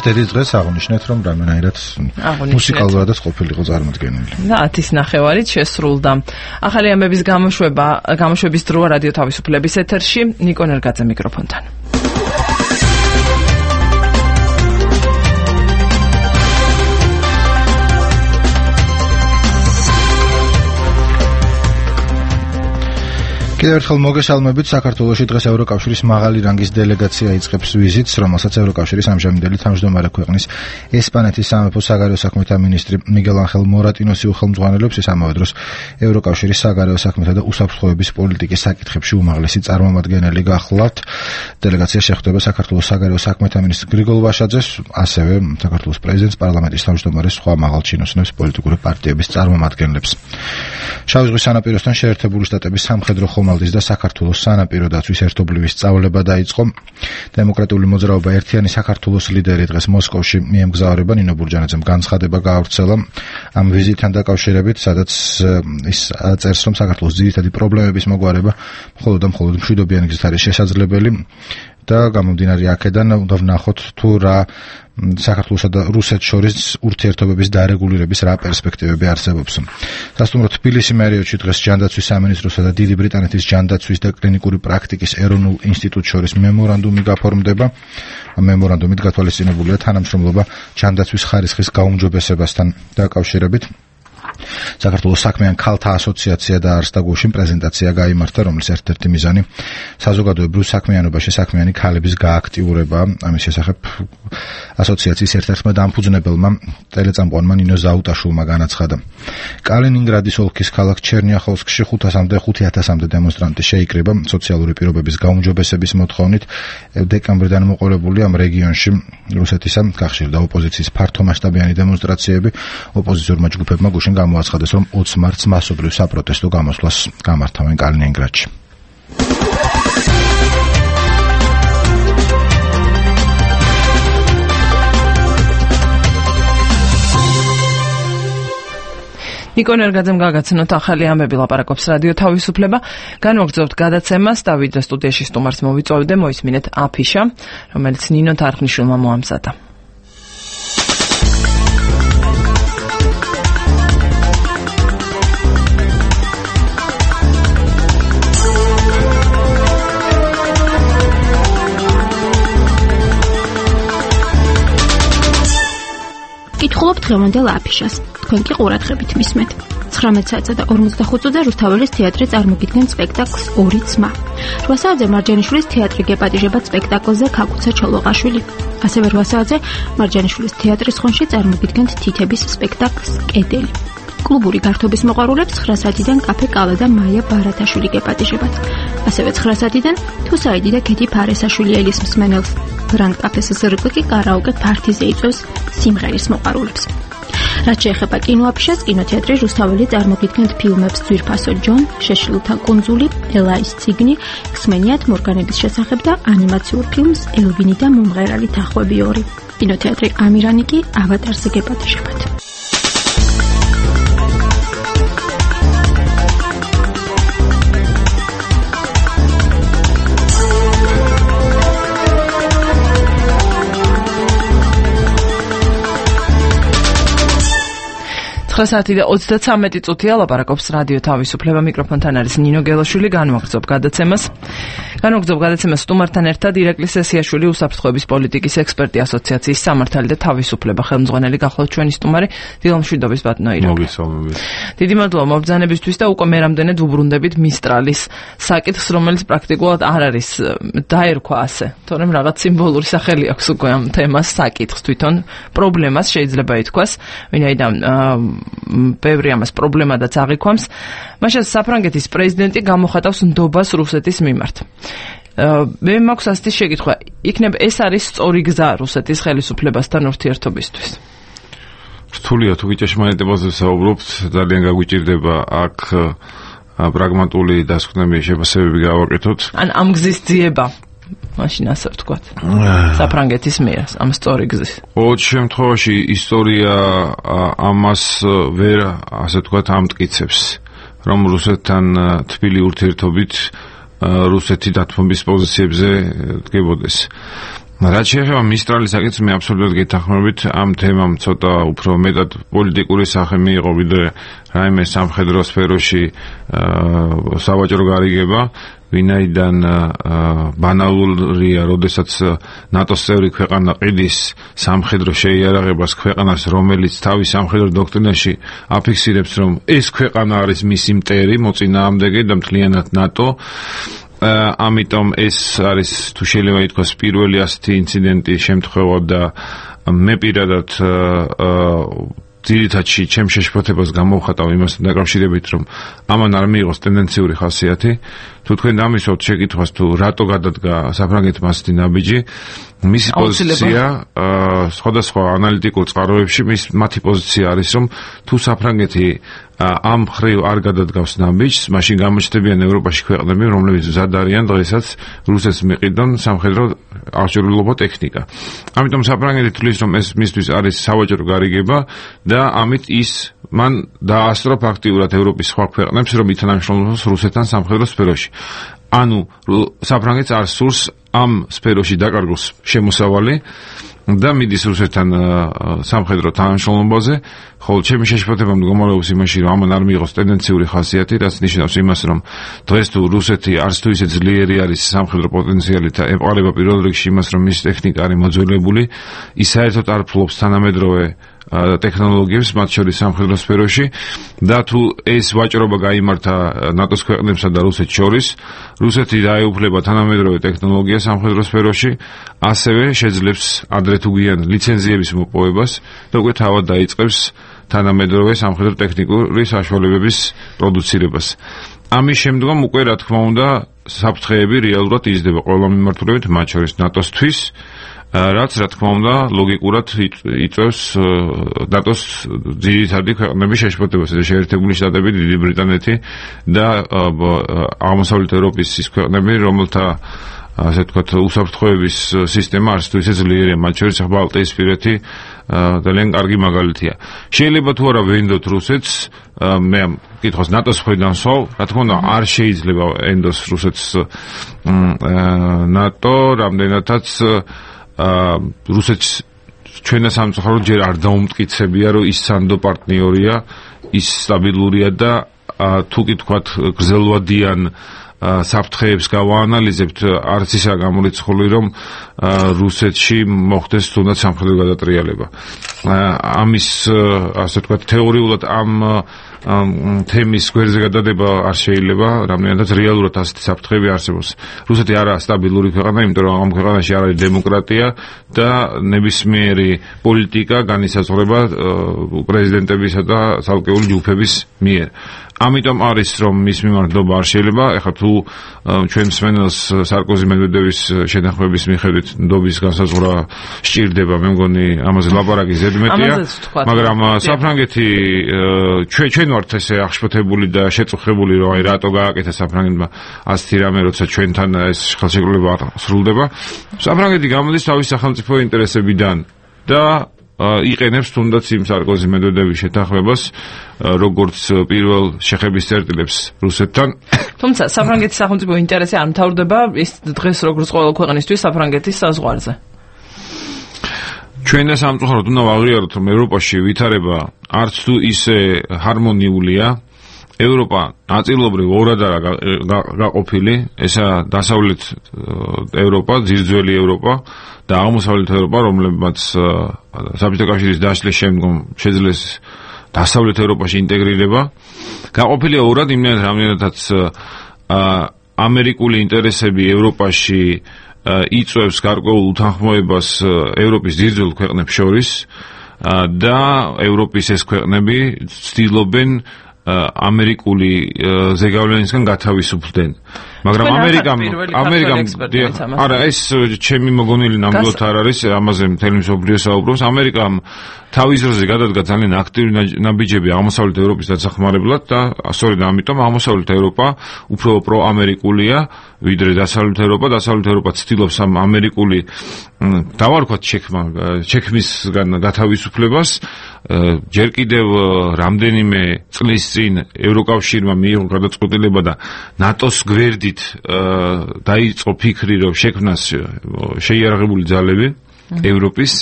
დედის დღეს აღნიშნეთ, რომ რამდენად მუსიკალურადაც ყოფილიყო წარმოდგენილი. და ათის ნახევარით შესრულდა. ახალი ამბების გამოშვება, გამოშვების დროა რადიო თავისუფლების ეთერში, ნიკო ნერგაძე მიკროფონთან. კიდევ ერთხელ მოგესალმებით. საქართველოში დღეს ევროკავშირის მაღალი რანგის დელეგაცია იწყებს ვიზიტს, რომელსაც ევროკავშირის ამჟამინდელი თავმჯდომარე ქვეყნის ესპანეთის სამეფო საგარეო საქმეთა მინისტრი მიგელ ანხელ მორატინოსი უხელმძღვანელობს. ის ამავე დროს ევროკავშირის საგარეო საქმეთა და უსაფრთხოების პოლიტიკის საკითხებში უმაღლესი წარმომადგენელი გახლავთ. დელეგაცია შეხვდება საქართველოს საგარეო საქმეთა მინისტრ გრიგოლ ვაშაძეს, ასევე საქართველოს პრეზიდენტს, პარლამენტის თავმჯდომარეს, სხვა მაღალ ჩინოსნებს, პოლიტიკური პარტიების წარმომადგენლებს. შავი ზღვის სანაპიროსთან შეერთებული შტატების სამხედრო ხომალდის და საქართველოს სანაპირო დაცვის ერთობლივი სწავლება დაიწყო. დემოკრატიული მოძრაობა ერთიანი საქართველოს ლიდერი დღეს მოსკოვში მიემგზავრება. ნინო ბურჯანაძემ განცხადება გაავრცელა ამ ვიზიტთან დაკავშირებით, სადაც ის წერს, რომ საქართველოს ძირითადი პრობლემების მოგვარება მხოლოდ და მხოლოდ მშვიდობიანი გზით არის შესაძლებელი და გამომდინარე აქედან უნდა ვნახოთ თუ რა საქართველოსა და რუსეთს შორის ურთიერთობების დარეგულირების რა პერსპექტივები არსებობს. სასტუმრო თბილისი მერიოდში დღეს ჯანდაცვის სამინისტროსა და დიდი ბრიტანეთის ჯანდაცვის და კლინიკური პრაქტიკის ეროვნულ ინსტიტუტს შორის მემორანდუმი გაფორმდება. ამ მემორანდუმით გათვალისწინებულია თანამშრომლობა ჯანდაცვის ხარისხის გაუმჯობესებასთან დაკავშირებით. საქართველოს საქმიან ქალთა ასოციაცია დაარსდა გუშინ, პრეზენტაცია გაიმართა, რომლის ერთ-ერთი მიზანი საზოგადოებრივ საქმიანობაში საქმიანი ქალების გააქტიურება. ამის შესახებ ასოციაციის ერთ-ერთმა დამფუძნებელმა ტელეწამყვანმა ნინო ზაუტაშვილმა განაცხადა. კალინინგრადის ოლქის ქალაქ ჩერნიახოვსკში ხუთასამდე ხუთი ათასამდე დემონსტრანტი შეიკრიბა სოციალური პირობების გაუმჯობესების მოთხოვნით. დეკემბრიდან მოყოლებული ამ რეგიონში რუსეთისა გახშირდა ოპოზიციის ფართომასშტაბიანი დემონსტრაციები. ოპოზიციურმა ჯგუფებმა გუშინ გამოაცხადეს, რომ ოცი მარტს მასობრივ საპროტესტო გამოსვლას გამართავენ კალინინგრადში. ნიკო ნერგაძემ გაგაცნოთ ახალი ამბები, ლაპარაკობს რადიო თავისუფლება. განვაგრძობთ გადაცემას და ვიდეო სტუდიაში სტუმარს მოვიწოვებდე, მოისმინეთ აფიშა, რომელიც ნინო თარხნიშვილმა მოამზადა. კითხულობ დღევანდელ აფიშას. თქვენ კი ყურადღებით მისმენთ. ცხრამეტ საათსა და ორმოცდახუთ წუთზე რუსთაველის თეატრი წარმოგიდგენთ სპექტაკლს ორი ძმა. რვა საათზე მარჯანიშვილის თეატრი გეპატიჟებათ სპექტაკლზე ქაკუცა ჩოლოყაშვილი. ასევე რვა საათზე მარჯანიშვილის თეატრის ხონში წარმოგიდგენთ თითების სპექტაკლს კედელი. კლუბური გართობის მოყვარულებს ცხრა საათიდან კაფე კალა და მაია ბარათაშვილი გეპატიჟებათ. ასევე ცხრა საათიდან თუსაიდი და ქეთი ფარესაშვილი ელის მსმენელს. გრანდ კაფეს ზრგლი კი კარაოკე ფართიზე იწვევს სიმღერის მოყვარულებს. რაც შეეხება კინოაფიშას, კინოთეატრი რუსთაველი წარმოგიდგენთ ფილმებს ძვირფასო ჯონ, შეშლილთა კუნძული, ელაის წიგნი, ქსმენიათ მორგანების შესახებ და ანიმაციურ ფილმს ელვინი და მომღერალი თახვები ორი. კინოთეატრი ამირანი კი ავატარზე გეპატიჟებათ. ცხრა საათი და ოცდათვრამეტი წუთია, ლაპარაკობს რადიო თავისუფლება, მიკროფონთან არის ნინო გელაშვილი. განვაგრძობ გადაცემას. განვაგრძობ გადაცემას სტუმართან ერთად ირაკლი სესიაშვილი, უსაფრთხოების პოლიტიკის ექსპერტი, ასოციაციის სამართალი და თავისუფლება ხელმძღვანელი გახლავთ ჩვენი სტუმარი. დილამშვიდობის ბატონო ირაკლი. მოგესალმებით. დიდი მადლობა მობრძანებისთვის და უკვე მე რამდენად ვუბრუნდებით მისტრალის საკითხს, რომელიც პრაქტიკულად არ არის დაერქვა ასე, თორემ რაღაც სიმბოლური სახელი აქვს უკვე ამ თემას, საკითხს თვითონ, პრობლემას შეიძლება ითქვას, ვინაიდან ბევრი ამას პრობლემადაც აღიქვამს. მაშინ საფრანგეთის პრეზიდენტი გამოხატავს ნდობას რუსეთის მიმართ. მე მაქვს ასეთი შეკითხვა, იქნებ ეს არის სწორი გზა რუსეთის ხელისუფლებასთან ურთიერთობისთვის? რთულია, თუ გიჭეშმარიტებაზე საუბრობთ, ძალიან გაგვიჭირდება აქ პრაგმატული დასკვნები, შეფასებები გავაკეთოთ. ან ამ გზის ძიება მაშინ ასე ვთქვათ. საფრანგეთის მიერ ამ სწორი გზის. ოღონდ შემთხვევაში ისტორია ამას ვერ ასე ვთქვათ ამტკიცებს, რომ რუსეთთან თბილი ურთიერთობით რუსეთი დათმობის პოზიციებზე დგებოდეს. რაც შეეხება მისტრალის საკითხს, მე აბსოლუტურად გეთანხმებით, ამ თემამ ცოტა უფრო მეტად პოლიტიკური სახე მიიღო ვიდრე რაიმე სამხედრო სფეროში სავაჭრო გარიგება, ვინაიდან ბანალურია, როდესაც ნატოს წევრი ქვეყანა ყიდის სამხედრო შეიარაღებას ქვეყანას, რომელიც თავის სამხედრო დოქტრინაში აფიქსირებს, რომ ეს ქვეყანა არის მისი მტერი, მოწინააღმდეგე და მთლიანად ნატო. ამიტომ ეს არის თუ შეიძლება ითქვას პირველი ასეთი ინციდენტი შემთხვევა და მე პირადად ძირითადში ჩემ შეშფოთებას გამოვხატავ იმასთან დაკავშირებით, რომ ამან არ მიიღოს ტენდენციური ხასიათი. თუ თქვენ დამისვათ შეკითხვას, თუ რატო გადადგა საფრანგეთმა ასეთი ნაბიჯი, მისი პოზიცია სხვადასხვა ანალიტიკურ წყაროებში, მის მათი პოზიცია არის, რომ თუ საფრანგეთი ამ მხრივ არ გადადგავს ნაბიჯს, მაშინ გამოჩნდებიან ევროპაში ქვეყნები, რომლებიც მზად არიან დღესაც რუსეთს მიყიდონ სამხედრო აღჭურვილობა ტექნიკა. ამიტომ საფრანგეთი თვლის, რომ ეს მისთვის არის სავაჭრო გარიგება და ამით ის მან დაასწრო ფაქტიურად ევროპის სხვა ქვეყნებს, რომ ითანამშრომლოს რუსეთთან სამხედრო სფეროში. ანუ საფრანგეთს არ სურს ამ სფეროში დაკარგოს შემოსავალი და მიდის რუსეთთან სამხედრო თანამშრომლობაზე, ხოლო ჩემი შეშფოთება მდგომარეობს იმაში, რომ ამან არ მიიღოს ტენდენციური ხასიათი, რაც ნიშნავს იმას, რომ დღეს თუ რუსეთი არც თუ ისე ძლიერი არის სამხედრო პოტენციალით, ემყარება პირველ რიგში იმას, რომ მის ტექნიკა არის მოძველებული, ის საერთოდ არ ფლობს თანამედროვე ტექნოლოგიებს, მათ შორის სამხედრო სფეროში და თუ ეს ვაჭრობა გაიმართა ნატოს ქვეყნებსა და რუსეთს შორის, რუსეთი დაეუფლება თანამედროვე ტექნოლოგია სამხედრო სფეროში, ასევე შეძლებს ადრე თუ გვიან ლიცენზიების მოპოვებას და უკვე თავად დაიწყებს თანამედროვე სამხედრო ტექნიკური საშუალებების პროდუცირებას. ამის შემდგომ უკვე რა თქმა უნდა საფრთხეები რეალურად იზრდება ყველა მიმართულებით, მათ შორის ნატოსთვის, რაც რა თქმა უნდა ლოგიკურად იწვევს ნატოს ძირითადი ქვეყნების შეშფოთებას, შეერთებული შტატები, დიდი ბრიტანეთი და აღმოსავლეთ ევროპის ის ქვეყნები, რომელთა ასე ვთქვათ უსაფრთხოების სისტემა არც თუ ისე ძლიერია, მათ შორის ბალტიისპირეთი ძალიან კარგი მაგალითია. შეიძლება თუ არა ვენდოთ რუსეთს, მე ამ კითხვას ნატოს მხრიდან ვსვავ, რა თქმა უნდა არ შეიძლება ენდოს რუსეთს ნატო, რამდენადაც რუსეთს ჩვენა სამწუხარო ჯერ არ დაუმტკიცებია, რომ ის სანდო პარტნიორია, ის სტაბილურია და თუ კი თქვათ გრძელვადიან საფრთხეებს გავაანალიზებთ, არც ისაა გამორიცხული, რომ რუსეთში მოხდეს თუნდაც სამხედრო გადატრიალება. ამის ასე ვთქვათ თეორიულად ამ თემის გვერდზე გადადება არ შეიძლება, რამდენადაც რეალურად ასეთი საფრთხეები არსებობს. რუსეთი არაა სტაბილური ქვეყანა, იმიტომ რომ ამ ქვეყანაში არ არის დემოკრატია და ნებისმიერი პოლიტიკა განისაზღვრება პრეზიდენტებისა და ცალკეული ჯგუფების მიერ. ამიტომ არის რომ მის მიმართულება არ შეიძლება. ეხლა თუ ჩვენ მსმენელს სარკოზი მედვედევის შეთანხმების მიხედვით ნდობის განსაზღვრა სჭირდება, მე მგონი ამაზე ლაპარაკი ზედმეტია, მაგრამ საფრანგეთი ჩვენ ჩვენ ვართ ესე აღშფოთებული და შეწუხებული, რომ აი რატო გააკეთა საფრანგეთმა ასეთი რამე, როცა ჩვენთან ეს ხელშეკრულება არ სრულდება. საფრანგეთი გამოდის თავის სახელმწიფო ინტერესებიდან და იყენებს თუნდაც იმ სარკოზი მედვედევის შეთანხმებას, როგორც პირველ შეხების წერტილებს რუსეთთან. თუმცა საფრანგეთის სახელმწიფო ინტერესი არ მთავრდება ის დღეს როგორც ყველა ქვეყნისთვის საფრანგეთის საზღვარზე. ჩვენ და სამწუხაროდ უნდა ვაღიაროთ, რომ ევროპაში ვითარება არც თუ ისე ჰარმონიულია. ევროპა ნაწილობრივ ორად არა გაყოფილი, ესა დასავლეთ ევროპა, ძირძველი ევროპა და აღმოსავლეთ ევროპა, რომლებმაც საბჭოთა კავშირის დაშლის შემდგომ შეძლეს დასავლეთ ევროპაში ინტეგრირება. გაყოფილია ორად, იმდენად რამდენადაც ამერიკული ინტერესები ევროპაში იწვევს გარკვეულ უთანხმოებას ევროპის ძირძველ ქვეყნებს შორის და ევროპის ეს ქვეყნები ცდილობენ ამერიკული ზეგავლენისგან გათავისუფლდნენ. მაგრამ ამერიკამ ამერიკამ არა ეს ჩემი მოგონილი ნამდვილად არ არის, ამაზე მთელი მსოფლიო საუბრობს. ამერიკამ თავის დროზე გადადგა ძალიან აქტიური ნაბიჯები აღმოსავლეთ ევროპის დასახმარებლად და სწორედ ამიტომ აღმოსავლეთ ევროპა უფრო პროამერიკულია ვიდრე დასავლეთ ევროპა. დასავლეთ ევროპა ცდილობს ამ ამერიკული დავარქვათ შექმნა შექმნისგან გათავისუფლებას. ჯერ კიდევ რამდენიმე წლის წინ ევროკავშირმა მიიღო გადაწყვეტილება და ნატოს გვერდით დაიწყო ფიქრი, რომ შექმნას შეიარაღებული ძალები ევროპის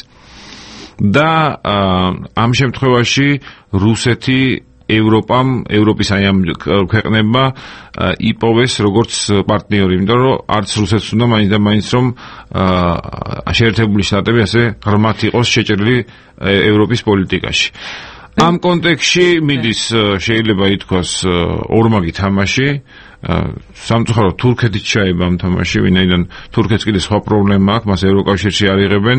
და ამ შემთხვევაში რუსეთი ევროპამ, ევროპის აი ამ ქვეყნებმა იპოვეს როგორც პარტნიორი, იმიტომ რომ არც რუსეთს უნდა მაინც და მაინც რომ შეერთებული შტატები ასე ღრმად იყოს შეჭრილი ევროპის პოლიტიკაში. ამ კონტექსტში მიდის შეიძლება ითქვას ორმაგი თამაში. სამწუხაროდ თურქეთიც ჩაება ამ თამაში, ვინაიდან თურქეთს კიდე სხვა პრობლემა აქვს, მას ევროკავშირში არ იღებენ,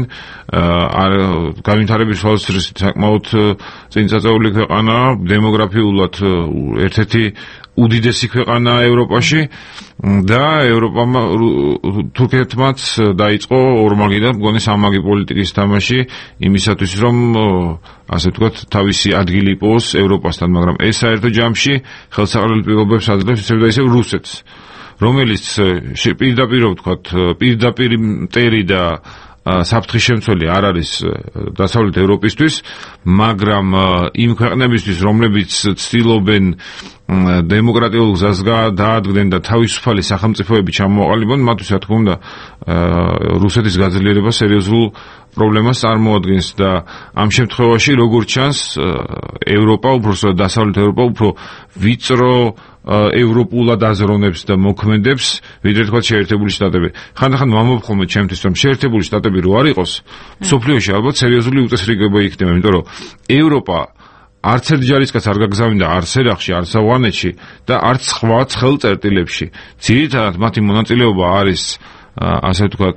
განვითარების თვალსაზრისით საკმაოდ წინწაწეული ქვეყანა, დემოგრაფიულად ერთ-ერთი უდიდესი ქვეყანა ევროპაში და ევროპამ თურქეთმაც დაიწყო ორმაგი და მგონი სამმაგი პოლიტიკის თამაში იმისათვის რომ ასე ვთქვათ თავისი ადგილი იპოვოს ევროპასთან, მაგრამ ეს საერთო ჯამში ხელსაყრელ პირობებს აძლევს ისევ და ისევ რუსეთს, რომელიც პირდაპირ ვთქვათ პირდაპირ მტერი და საფრთხის შემცველი არ არის დასავლეთ ევროპისთვის, მაგრამ იმ ქვეყნებისთვის, რომლებიც ცდილობენ დემოკრატიულ გზას დაადგნენ და თავისუფალი სახელმწიფოები ჩამოაყალიბონ, მათთვის რა თქმა უნდა რუსეთის გაძლიერება სერიოზულ პრობლემას წარმოადგენს და ამ შემთხვევაში როგორც ჩანს ევროპა, უბრალოდ დასავლეთ ევროპა უფრო ვიწრო ევროპულად აზროვნებს და მოქმედებს, ვიდრე თქვა შეერთებული შტატები. ხანდახან ვამბობ ჩემთვის, რომ შეერთებული შტატები რო არ იყოს, მსოფლიოში ალბათ სერიოზული უწესრიგება იქნება, იმიტომ რომ ევროპა არც ერთ ჯარისკაც არ გაგზავნიდა არც ერახში, არც ავღანეთში და არც სხვა ხელწერტილებში. ძირითადად მათი მონაწილეობა არის ასე ვთქვათ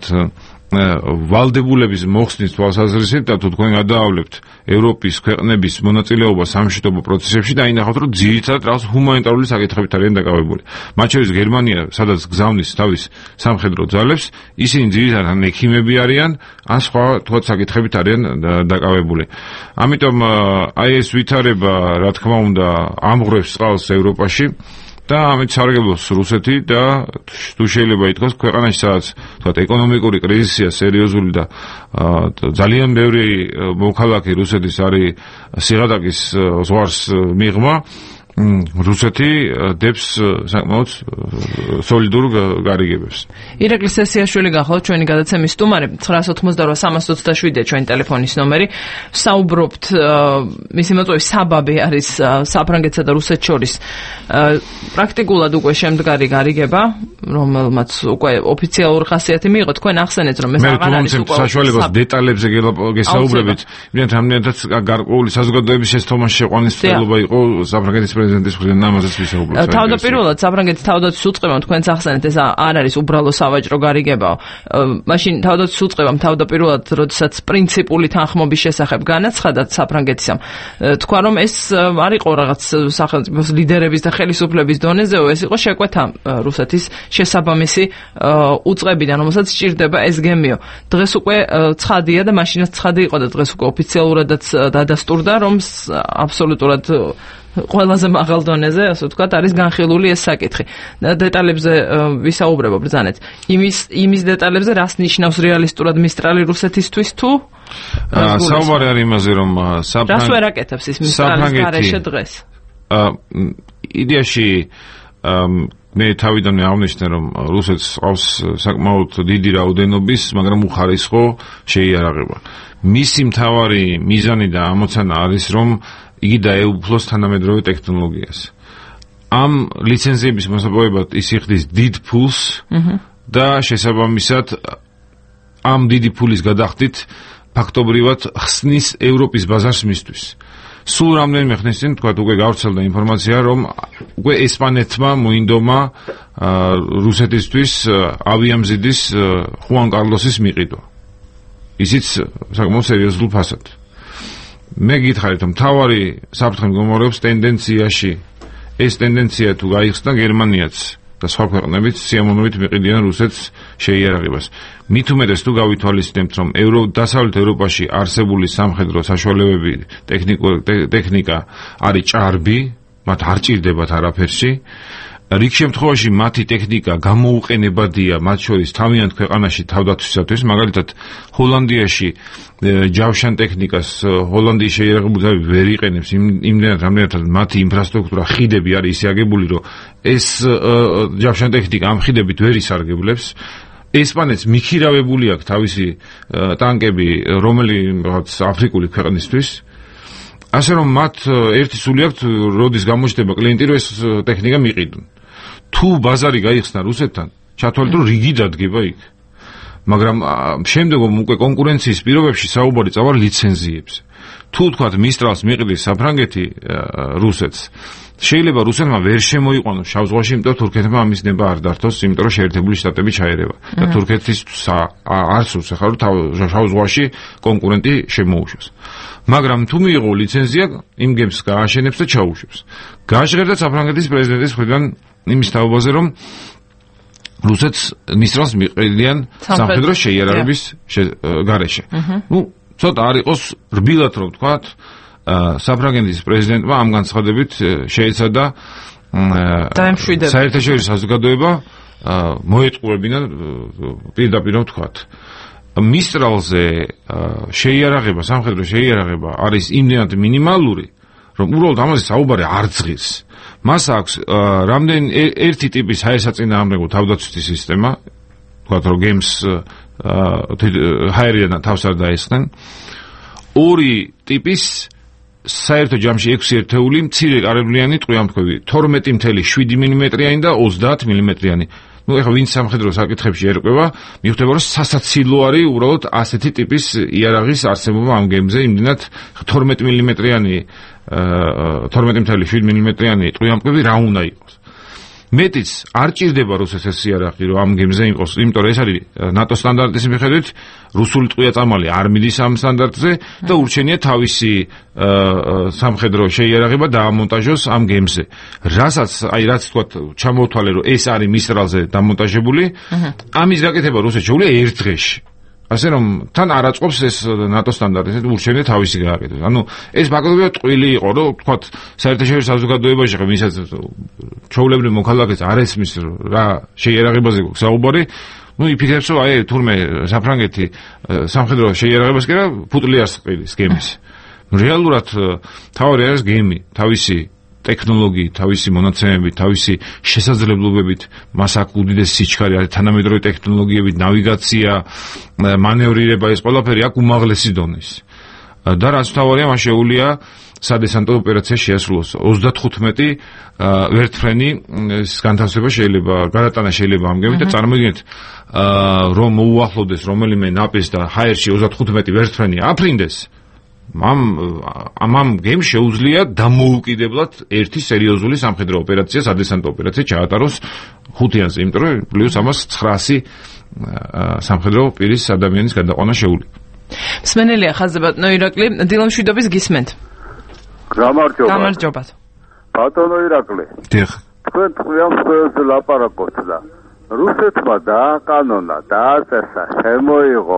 ვალდებულების მოხსნის თვალსაზრისით და თუ თქვენ გადაავლებთ ევროპის ქვეყნების მონაწილეობა სამშვიდობო პროცესებში და ინახავთ, რომ ძირითადად რაღაც ჰუმანიტარული საკითხებით არიან დაკავებული. მათ შორის გერმანია, სადაც გზავნის თავის სამხედრო ძალებს, ისინი ძირითადად ექიმები არიან, ან სხვა თქვა საკითხებით არიან დაკავებული. ამიტომ აი ეს ვითარება, რა თქმა უნდა, ამღვრევს წყალს ევროპაში. და ამით სარგებლობს რუსეთი და თუ შეიძლება ითქვას ქვეყანაში სადაც თქვათ ეკონომიკური კრიზისია სერიოზული და ძალიან ბევრი მოქალაქე რუსეთის არის სიღატაკის ზღვარს მიღმა, რუსეთი დებს საკმაოდ სოლიდურ გარიგებებს. ირაკლი სესიაშვილი გახალთ ჩვენი გადაცემის სტუმარი. ცხრაას ოცდაოთხ სამას ოცდაშვიდია ჩვენი ტელეფონის ნომერი. საუბრობთ მისი მოწვევის საბაბი არის საფრანგეთსა და რუსეთს შორის პრაქტიკულად უკვე შემდგარი გარიგება, რომელმაც უკვე ოფიციალურ ხასიათი მიიღო. თქვენ ახსენეთ, რომ ეს აღარ არის უკვე საშუალებას დეტალებზე გესაუბრებით, ვინაიდან რამდენადაც გარკვეული საზოგადოების შესთქმაში შეყვანისმსწრელობა იყო საფრანგეთის პრეზიდენტის მხრიდან ამაზეც ვისაუბრებთ. თავდაპირველად საფრანგეთის თავდაცვის უწყებამ თქვენც ახსენეთ, ეს არ არის უბრალო სავაჭრო გარიგებაო. მაშინ თავდაცვის უწყებამ თავდაპირველად, როდესაც პრინციპული თანხმობის შესახებ განაცხადათ საფრანგეთისამ, თქვა რომ ეს არ იყო რაღაც სახელმწიფოს ლიდერების და ხელისუფლების დონეზეო, ეს იყო შეკვეთა რუსეთის შესაბამისი უწყებიდან, რომელსაც სჭირდება ეს გემიო. დღეს უკვე ცხადია და მაშინაც ცხადი იყო და დღეს უკვე ოფიციალურადაც დადასტურდა, რომ აბსოლუტურად ყველაზე მაღალ დონეზე, ასე ვთქვათ, არის განხილული ეს საკითხი. დეტალებზე ვისაუბრებო ბრძანეთ. იმის იმის დეტალებზე რას ნიშნავს რეალისტურად მისტრალი რუსეთისთვის თუ? საუბარი არის იმაზე, რომ საფრანგეთი რას ვერ აკეთებს ის მისტრალის გარეშე დღეს? იდეაში მე თავიდანვე აღნიშნე, რომ რუსეთს ყავს საკმაოდ დიდი რაოდენობის, მაგრამ უხარისხო შეიარაღება. მისი მთავარი მიზანი და ამოცანა არის, რომ იგი დაეუფლოს თანამედროვე ტექნოლოგიას. ამ ლიცენზიების მოსაპოვებლად ის იხდის დიდ ფულს და შესაბამისად ამ დიდი ფულის გადახდით ფაქტობრივად ხსნის ევროპის ბაზარს მისთვის. სულ რამდენიმე ხნის წინ თქვა უკვე გავრცელდა ინფორმაცია, რომ უკვე ესპანეთმა მოინდომა რუსეთისთვის ავიამზიდის ხუან კარლოსის მიყიდვა. ისიც საკმაოდ სერიოზულ ფასად. მე გითხარით, რომ მთავარი საფრთხე მდგომარეობს ტენდენციაში. ეს ტენდენცია თუ გაიხსნა, გერმანიაც და სხვა ქვეყნებით სიამოვნებით მიყიდიან რუსეთს შეიარაღებას. მით უმეტეს თუ გავითვალისწინებთ, რომ ევროპ დასავლეთ ევროპაში არსებული სამხედრო საშუალებები, ტექნიკა არის ჭარბი, მათ არ ჭირდებათ არაფერში. რიგ შემთხვევაში მათი ტექნიკა გამოუყენებადია, მათ შორის თავიანთ ქვეყანაში თავდაცვისათვის, მაგალითად ჰოლანდიაში ჯავშან ტექნიკას ჰოლანდიის შეიარაღებული ვერ იყენებს, იმდენად რამდენადაც მათი ინფრასტრუქტურა, ხიდები არის ისე აგებული, რომ ეს ჯავშან ტექნიკა ამ ხიდებით ვერ ისარგებლებს. ესპანეთს მიქირავებული აქვს თავისი ტანკები რომელიღაც აფრიკული ქვეყნისთვის. ასე რომ მათ ერთი სული აქვთ, როდის გამოჩნდება კლიენტი, რომ ეს ტექნიკა მიყიდონ. თუ ბაზარი გაიხსნა რუსეთთან, ჩათვალეთ, რომ რიგი დადგება იქ. მაგრამ შემდეგ უკვე კონკურენციის პირობებში საუბარი წავა ლიცენზიებზე. თუ თქვათ მისტრალს მიყიდის საფრანგეთი რუსეთს, შეიძლება რუსეთმა ვერ შემოიყვანოს შავ ზღვაში, იმიტომ რომ თურქეთმა ამის ნება არ დართოს, იმიტომ რომ შეერთებული შტატები ჩაერევა და თურქეთის არ სურს ახლა რომ შავ ზღვაში კონკურენტი შემოუშვეს. მაგრამ თუ მიიღო ლიცენზია, იმ გემს გააშენებს და ჩაუშვებს. გაჟღერდა საფრანგეთის პრეზიდენტის მხრიდან იმის თაობაზე, რომ რუსეთს მისტრალს მიყიდიან სამხედრო შეიარაღების გარეშე. ნუ ცოტა არ იყოს რბილად რომ ვთქვათ, საფრანგეთის პრეზიდენტმა ამ განცხადებით შეეცადა საერთაშორისო საზოგადოება მოეწყურებინა პირდაპირ ვთქვათ. მისტრალზე შეიარაღება, სამხედრო შეიარაღება არის იმდენად მინიმალური, რომ უბრალოდ ამაზე საუბარი არ ძღირს. მას აქვს რამდენი ერთი ტიპის ჰაერსაწინააღმდეგო თავდაცვითი სისტემა, ვთქვათ რომ გემს ჰაერიდან თავს არ დაესხნენ. ორი ტიპის საერთო ჯამში ექვსი ერთეული მცირე კარებლიანი ტყვიამფრქვევი, თორმეტი ათეული მილიმეტრიანი და ოცდაათ მილიმეტრიანი. ნუ ეხლა ვინც სამხედრო საკითხებში ერკვევა, მიხვდება რომ სასაცილო არის უბრალოდ ასეთი ტიპის იარაღის არსებობა ამ გემზე, იმდენად თორმეტი მილიმეტრიანი თორმეტი ათეული მილიმეტრიანი ტყვიამფრქვევი რა უნდა იყოს. მეტიც არ ჭირდება რუსეთს ეს იარაღი, რომ ამ გემზე იყოს, იმიტომ რომ ეს არის ნატო სტანდარტის მიხედვით, რუსული ტყვია-წამალი არ მიდის ამ სტანდარტზე და ურჩენია თავისი სამხედრო შეიარაღება დაამონტაჟოს ამ გემზე. რასაც, აი რაც თქვათ, ჩამოვთვალე, რომ ეს არის მისტრალზე დამონტაჟებული, ამის გაკეთება რუსეთს შეუძლია ერთ დღეში. ასე რომ თან არ აწყობს ეს ნატო სტანდარტი, ურჩენია თავისი გააკეთოს. ანუ ეს ფაქტობრივად ტყვილი იყო, რომ თქვათ საერთაშორისო საზოგადოებაში ხა ვისაც ჩვეულებრივ მოქალაქეს არ ესმის რა შეიარაღებაზე გვაქვს საუბარი, ну იფიქრებს რომ აი თურმე საფრანგეთი სამხედრო შეიარაღებას კი რა ფუტლი არს ყილის გემის. რეალურად თავი არის გემი, თავისი ტექნოლოგიით, თავისი მონაცემებით, თავისი შესაძლებლობებით, მას აქვს უდიდესი სიჩქარე, არის თანამედროვე ტექნოლოგიებით, ნავიგაცია, მანევრირება, ეს ყველაფერი აქვს უმაღლესი დონის. და რაც თავარია, მას შეუძლია სადესანტო ოპერაცია შეასრულოს. ოცდათხუთმეტი ვერტფრენი განთავსება შეიძლება, გადატანა შეიძლება ამ გემით და წარმოიდგინეთ, რომ მოუახლოვდეს რომელიმე ნაპირს და ჰაერში ოცდათხუთმეტი ვერტფრენი აფრინდეს. ამ ამ გემს შეუძლია დამოუკიდებლად ერთი სერიოზული სამხედრო ოპერაცია, სადესანტო ოპერაცია ჩაატაროს ხუთიანზე, იმიტომ რომ პლუს ამას ცხრაასი სამხედრო პირის ადამიანის გადაყვანა შეუძლია. მსმენელია ხაზებატნო ირაკლი, დილამშვიდობის გისმენთ. გამარჯობა. გამარჯობათ. ბატონო ირაკლი. დიახ. თქვენ თქვენს ლაპარაკობთ და რუსეთმა დააკანონა, დააწესა, შემოიღო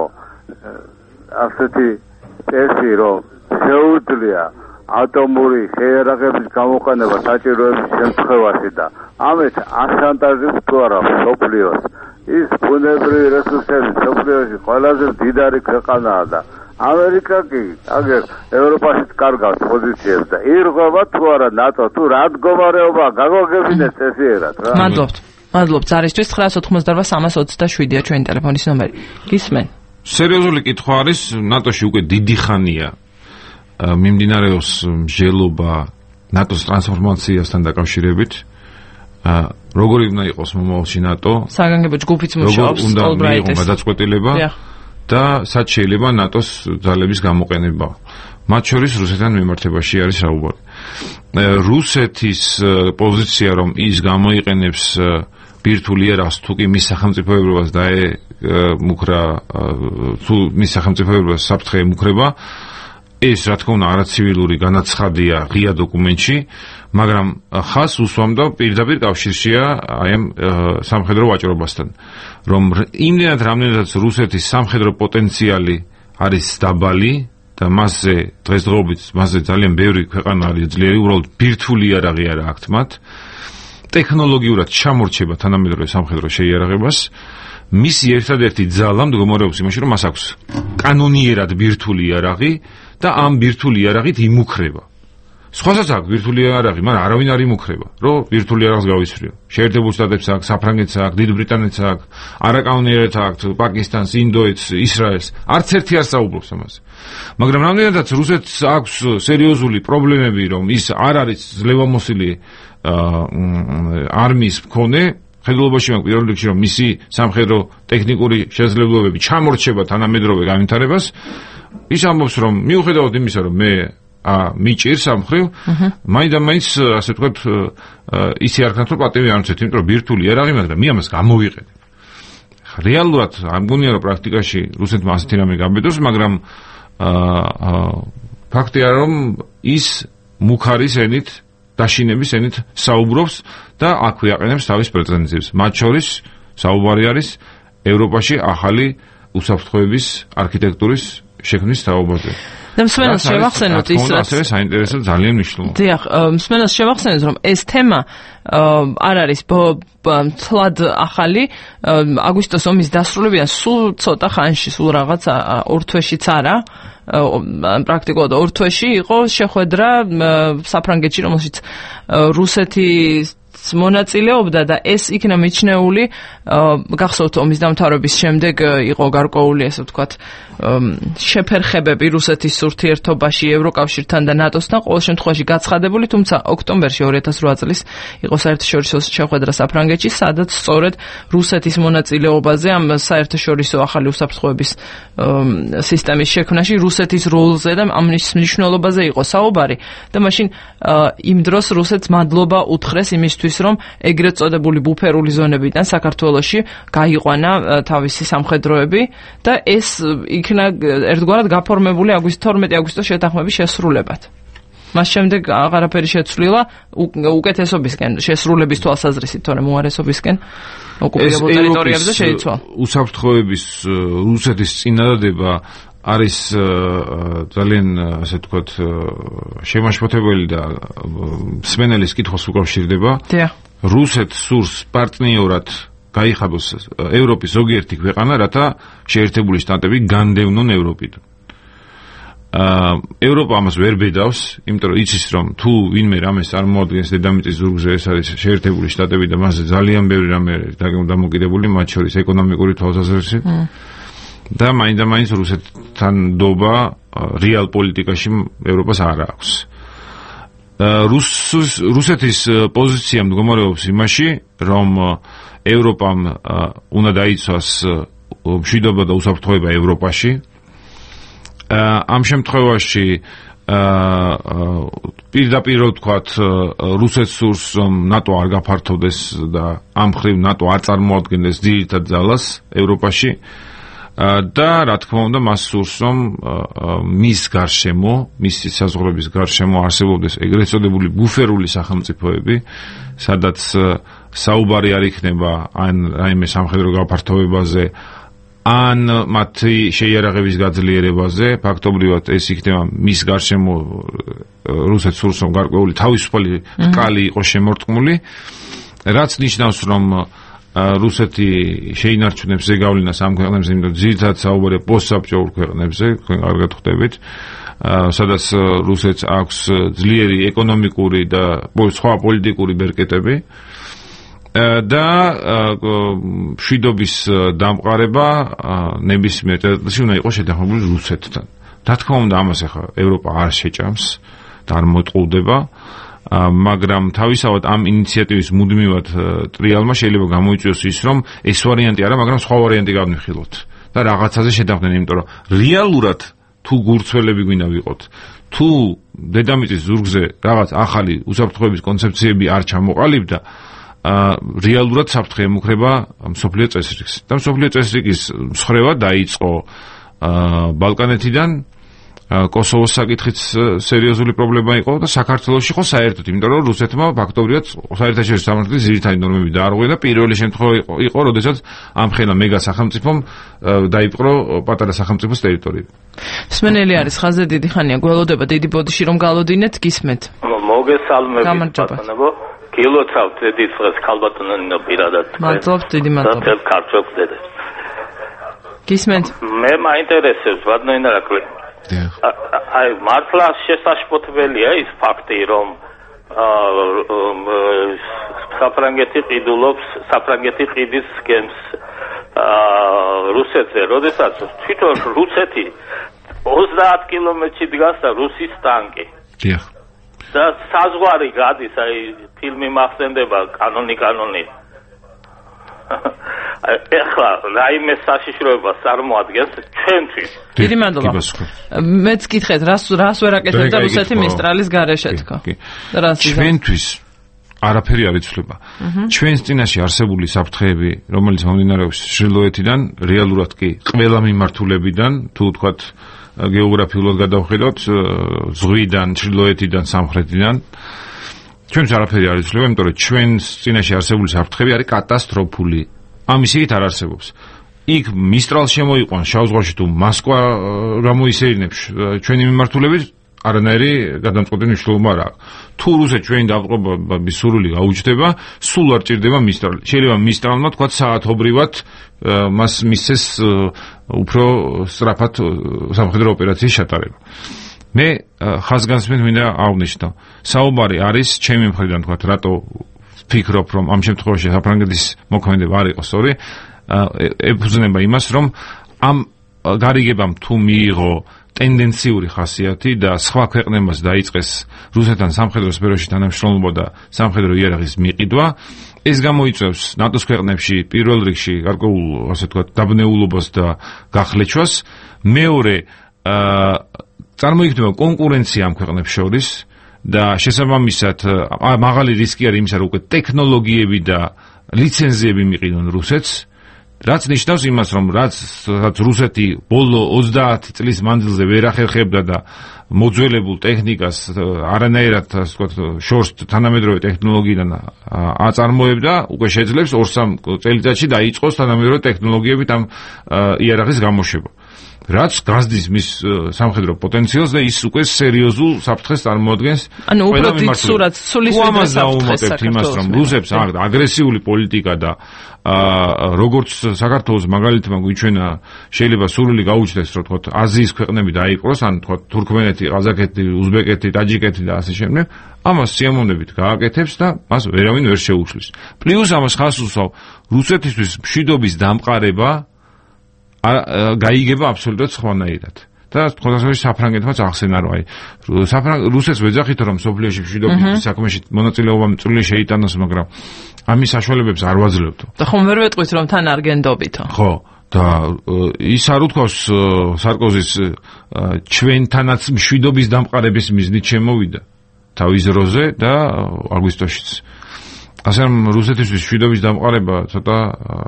ასეთი წესი, რომ შეუძლია ატომური შეიარაღების გამოყენება საჭიროების შემთხვევაში და ამით აშანტაჟებს თუ არა მსოფლიოს. ის ბუნებრივი რესურსები მსოფლიოში ყველაზე მდიდარი ქვეყანაა და ამერიკა კი აგერ ევროპაშიც კარგავს პოზიციებს და ირღვევა თუ არა ნატო, თუ რა მდგომარეობაა გაგოგებინეთ წესიერად რა. მადლობთ. მადლობთ ზარისთვის ცხრაას ოცდაოთხმოცდარბა სამას ოცდაშვიდია ჩვენი ტელეფონის ნომერი. გისმენ. სერიოზული კითხვა არის, ნატოში უკვე დიდი ხანია მიმდინარეობს მსჯელობა ნატოს ტრანსფორმაციასთან დაკავშირებით. როგორი უნდა იყოს მომავალში ნატო? საგანგებო ჯგუფიც მუშაობს უნდა მიიღოს გადაწყვეტილება და სად შეიძლება ნატოს ძალების გამოყენება. მათ შორის რუსეთთან მიმართებაში არის საუბარი. რუსეთის პოზიცია, რომ ის გამოიყენებს ბირთვულ იერარქიას თუ კი მის სახელმწიფოებრებას დაემუქრა, თუ მის სახელმწიფოებრებას საფრთხე ემუქრება, ეს რა თქმა უნდა არაცივილური განაცხადია ღია დოკუმენტში, მაგრამ ხას უსვამდა პირდაპირ კავშირშია აი ამ სამხედრო ვაჭრობასთან, რომ იმდენად რამდენადაც რუსეთის სამხედრო პოტენციალი არის დაბალი და მასზე დღესდღეობით მასზე ძალიან ბევრი ქვეყანა არის ძლიერი, უბრალოდ ბირთვული იარაღი არა აქვთ მათ. ტექნოლოგიურად ჩამორჩება თანამედროვე სამხედრო შეიარაღებას. მისი ერთადერთი ძალა მდგომარეობს იმაში, რომ მას აქვს კანონიერად ბირთვული იარაღი და ამ ბირთვული იარაღით იმუქრება. სხვასაც აქვს ბირთვული იარაღი, მაგრამ არავინ არ იმუქრება, რომ ბირთვული იარაღს გავისვრიო. შეერთებულ შტატებს აქვს, საფრანგეთს აქვს, დიდ ბრიტანეთს აქვს, არაკანონიერად აქვს, პაკისტანს, ინდოეთს, ისრაელს. არც ერთი არ საუბრობს ამაზე. მაგრამ რამდენადაც რუსეთს აქვს სერიოზული პრობლემები, რომ ის არ არის ძლევამოსილი არმიის მქონე, ხედულობაში მაქვს პირველ რიგში, რომ მისი სამხედრო ტექნიკური შესაძლებლობები ჩამორჩება თანამედროვე განვითარებას, ის ამბობს, რომ მიუხედავად იმისა, რომ მე მიჭირს ამ მხრივ, მაინდა-მაინც ასე ვთქვათ, ისი არ ქნათ, რომ პატივი არ მცეთ, იმიტომ რომ ბირთვული იარაღი, მაგრამ მე ამას გამოვიყენებ. რეალურად არ მგონია, რომ პრაქტიკაში რუსეთმა ასეთი რამე გაბედოს, მაგრამ ფაქტია, რომ ის მუქარის ენით დაშინების ენით საუბრობს და აქვე აყენებს თავის პრეტენზიებს. მათ შორის საუბარი არის ევროპაში ახალი უსაფრთხოების არქიტექტურის შექმნის თაობაზე. და მსმენელს შევახსენოთ ის, რაც ასევე საინტერესო ძალიან მნიშვნელოვანია. დიახ, მსმენელს შევახსენოთ, რომ ეს თემა არ არის თლად ახალი, აგვისტოს ომის დასრულებიდან სულ ცოტა ხანში, სულ რაღაც ორ თვეშიც არა. პრაქტიკულად ორ თვეში იყო შეხვედრა საფრანგეთში, რომელშიც რუსეთის მონაწილეობდა და ეს იქნა მიჩნეული გახსოვთ ომის დამთავრების შემდეგ იყო გარკვეული, ასე ვთქვათ, შეფერხებები რუსეთის ურთიერთობაში ევროკავშირთან და ნატოსთან, ყოველ შემთხვევაში გაცხადებული, თუმცა ოქტომბერში ორი ათას რვა წლის იყო საერთაშორისო შეხვედრა საფრანგეთში, სადაც სწორედ რუსეთის მონაწილეობაზე ამ საერთაშორისო ახალი უსაფრთხოების სისტემის შექმნაში რუსეთის როლზე და ამ მნიშვნელობაზე იყო საუბარი და მაშინ იმ დროს რუსეთს მადლობა უთხრეს იმისთვის, რომ ეგრეთ წოდებული ბუფერული ზონებიდან საქართველოში გაიყვანა თავისი სამხედროები და ეს იქნა ერთგვარად გაფორმებული აგვისტოს თორმეტი აგვისტოს შეთანხმების შესრულებად. მას შემდეგ აღარაფერი შეცვლილა უკეთესობისკენ, შესრულების თვალსაზრისით, თორემ უარესობისკენ ოკუპირებულ ტერიტორიებზე შეიცვალა. უსაფრთხოების რუსეთის წინადადება არის ძალიან, ასე ვთქვათ, შემაშფოთებელი და მსმენელის კითხვას უკავშირდება. რუსეთს სურს პარტნიორად გაიხადოს ევროპის ზოგიერთი ქვეყანა, რათა შეერთებული შტატები განდევნონ ევროპიდან. ევროპა ამას ვერ ბედავს, იმიტომ რომ იცის, რომ თუ ვინმე რამეს წარმოადგენს დედამიწის ზურგზე, ეს არის შეერთებული შტატები და მასზე ძალიან ბევრი რამე არის დამოკიდებული, მათ შორის ეკონომიკური თვალსაზრისით. და მაინდა-მაინც რუსეთთან ნდობა რეალ პოლიტიკაში ევროპას არ აქვს. რუსეთის პოზიცია მდგომარეობს იმაში, რომ ევროპამ უნდა დაიცვას მშვიდობა და უსაფრთხოება ევროპაში. ამ შემთხვევაში პირდაპირ ვთქვათ, რუსეთს სურს, რომ ნატო არ გაფართოვდეს და ამ მხრივ ნატო არ წარმოადგენდეს ძირითად ძალას ევროპაში. და რა თქმა უნდა მას სურს, რომ მის გარშემო, მის საზღვრების გარშემო არსებობდეს ეგრეთ წოდებული ბუფერული სახელმწიფოები, სადაც საუბარი არ იქნება ან რაიმე სამხედრო გაფართოვებაზე, ან მათი შეიარაღების გაძლიერებაზე, ფაქტობრივად ეს იქნება მის გარშემო რუსეთს სურს, რომ გარკვეული თავისუფალი რკალი იყოს შემორტყმული, რაც ნიშნავს, რომ რუსეთი შეინარჩუნებს ზეგავლენას ამ ქვეყნებზე, იმიტომ რომ ძირითადად საუბარია პოსტსაბჭოურ ქვეყნებზე, თქვენ კარგად ხვდებით, სადაც რუსეთს აქვს ძლიერი ეკონომიკური და სხვა პოლიტიკური ბერკეტები და მშვიდობის დამყარება ნებისმიერ წერტილში უნდა იყოს შეთანხმებული რუსეთთან. რა თქმა უნდა, ამას ახლა ევროპა არ შეჭამს და არ მოტყუდება. მაგრამ თავისავად ამ ინიციატივის მუდმივად ტრიალმა შეიძლება გამოიწვიოს ის, რომ ეს ვარიანტი არა, მაგრამ სხვა ვარიანტი განვიხილოთ და რაღაცაზე შედავდნენ, იმიტომ რომ რეალურად თუ გურცველები გვინდა ვიყოთ, თუ დედამიწის ზურგზე რაღაც ახალი უსაფრთხოების კონცეფციები არ ჩამოყალიბდა, რეალურად საფრთხე ემუქრება მსოფლიო წესრიგს. და მსოფლიო წესრიგის მსხრევა დაიწყო ბალკანეთიდან, კოსოვოს საკითხიც სერიოზული პრობლემა იყო და საქართველოში ხო საერთოდ, იმიტომ რომ რუსეთმა ფაქტობრივად საერთაშორისო სამართლის ძირითადი ნორმები დაარღვია და პირველი შემთხვევა იყო, იყო, როდესაც ამ ხელა მეგა სახელმწიფომ დაიპყრო პატარა სახელმწიფოს ტერიტორიები. სმენელი არის ხაზზე დიდი ხანია, გველოდება დიდი ბოდიში რომ გალოდინეთ, გისმენთ. მოგესალმებით ბატონო. გილოცავთ დიდ დღეს ქალბატონო ნინო პირადად. მადლობთ, დიდი მადლობა. და ქართულ გზედებს. გისმენთ. მე მაინტერესებს ბატონო ინარაკლი. აი მართლა შესაშფოთებელია ის ფაქტი რომ საფრანგეთი ყიდულობს საფრანგეთი ყიდის სქემს რუსეთზე, როდესაც თვითონ რუსეთი ოცდაათ კილომეტრში დგას და რუსის ტანკი. დიახ. და საზღვარი გადის, აი ფილმი მახსენდება კანონი კანონი. ეხლა რაიმე საშიშროებას წარმოადგენს ჩვენთვის. დიდი მადლობა. მეც გითხეთ, რას რას ვერ აკეთებდა რუსეთი მისტრალის გარეშე თქო. ჩვენთვის არაფერი არ იცვლება. ჩვენს წინაშე არსებული საფრთხეები, რომელიც მომდინარეობს ჩრდილოეთიდან, რეალურად კი ყველა მიმართულებიდან, თუ ვთქვათ გეოგრაფიულად გადავხედოთ, ზღვიდან, ჩრდილოეთიდან, სამხრეთიდან ჩვენს არაფერი არ იცვლება, იმიტომ რომ ჩვენს წინაშე არსებული საფრთხეები არის კატასტროფული. ამის იქით არ არსებობს. იქ მისტრალს შემოიყვან შავ ზღვაში თუ მოსკვა გამოისეირნებს ჩვენი მიმართულებით არანაირი გადამწყვეტი მნიშვნელობა არ აქვს. თუ რუსეთ ჩვენი დაბრყობების სურვილი გაუჩნდება, სულ არ ჭირდება მისტრალი. შეიძლება მისტრალმა თქვა საათობრივად მას მისცეს უფრო სწრაფად სამხედრო ოპერაციის ჩატარება. მე ხაზგასმით მინდა აღვნიშნო. საუბარი არის ჩემი მხრიდან თქვა, რატო ვფიქრობ, რომ ამ შემთხვევაში საფრანგეთის მოქმედება არ იყო სწორი, ეფუძნება იმას, რომ ამ გარიგებამ თუ მიიღო ტენდენციური ხასიათი და სხვა ქვეყნებას დაიწყეს რუსეთთან სამხედრო სფეროში თანამშრომლობა და სამხედრო იარაღის მიყიდვა, ეს გამოიწვევს ნატოს ქვეყნებში პირველ რიგში გარკვეულ, ასე ვთქვათ, დაბნეულობას და გახლეჩვას. მეორე, წარმოიქმნება კონკურენცია ამ ქვეყნებს შორის და შესაბამისად მაღალი რისკი არის იმისა, რომ უკვე ტექნოლოგიები და ლიცენზიები მიყიდონ რუსეთს, რაც ნიშნავს იმას, რომ რაც რუსეთი ბოლო ოცდაათი წლის მანძილზე ვერ ახერხებდა და მოძველებულ ტექნიკას არანაირად, ასე ვთქვათ, შორს თანამედროვე ტექნოლოგიიდან აწარმოებდა, უკვე შეძლებს ორ სამ წელიწადში დაიწყოს თანამედროვე ტექნოლოგიებით ამ იარაღის გამოშვება. რაც გაზდის მის სამხედრო პოტენციალს და ის უკვე სერიოზულ საფრთხეს წარმოადგენს. ანუ უფრო დიდ სურათს სულის ვიდრე საფრთხეს იმას, რომ რუსებს აქვს აგრესიული პოლიტიკა და როგორც საქართველოს მაგალითმა გვიჩვენა, შეიძლება სურვილი გაუჩნდეს, რომ თქვათ აზიის ქვეყნები დაიპყროს, ან თქვათ თურქმენეთი, ყაზახეთი, უზბეკეთი, ტაჯიკეთი და ასე შემდეგ, ამას სიამოვნებით გააკეთებს და მას ვერავინ ვერ შეუშლის. პლუს ამას ხაზს უსვავ, რუსეთისთვის მშვიდობის დამყარება გაიგება აბსოლუტურად სხვანაირად. და თქონდასავე საფრანგეთმაც ახსენა, რომ აი რუსეთს ვეძახით, რომ სოფლიოში მშვიდობის საქმეში მონაწილეობა წვლილი შეიტანოს, მაგრამ ამის საშუალებებს არ ვაძლევთ. და ხომ ვერ ვეტყვით, რომ თან არ გენდობითო. ხო, და ის არ უთქვავს სარკოზის ჩვენთანაც მშვიდობის დამყარების მიზნით შემოვიდა თავის დროზე და აგვისტოშიც. ასე რომ რუსეთისთვის მშვიდობის დამყარება ცოტა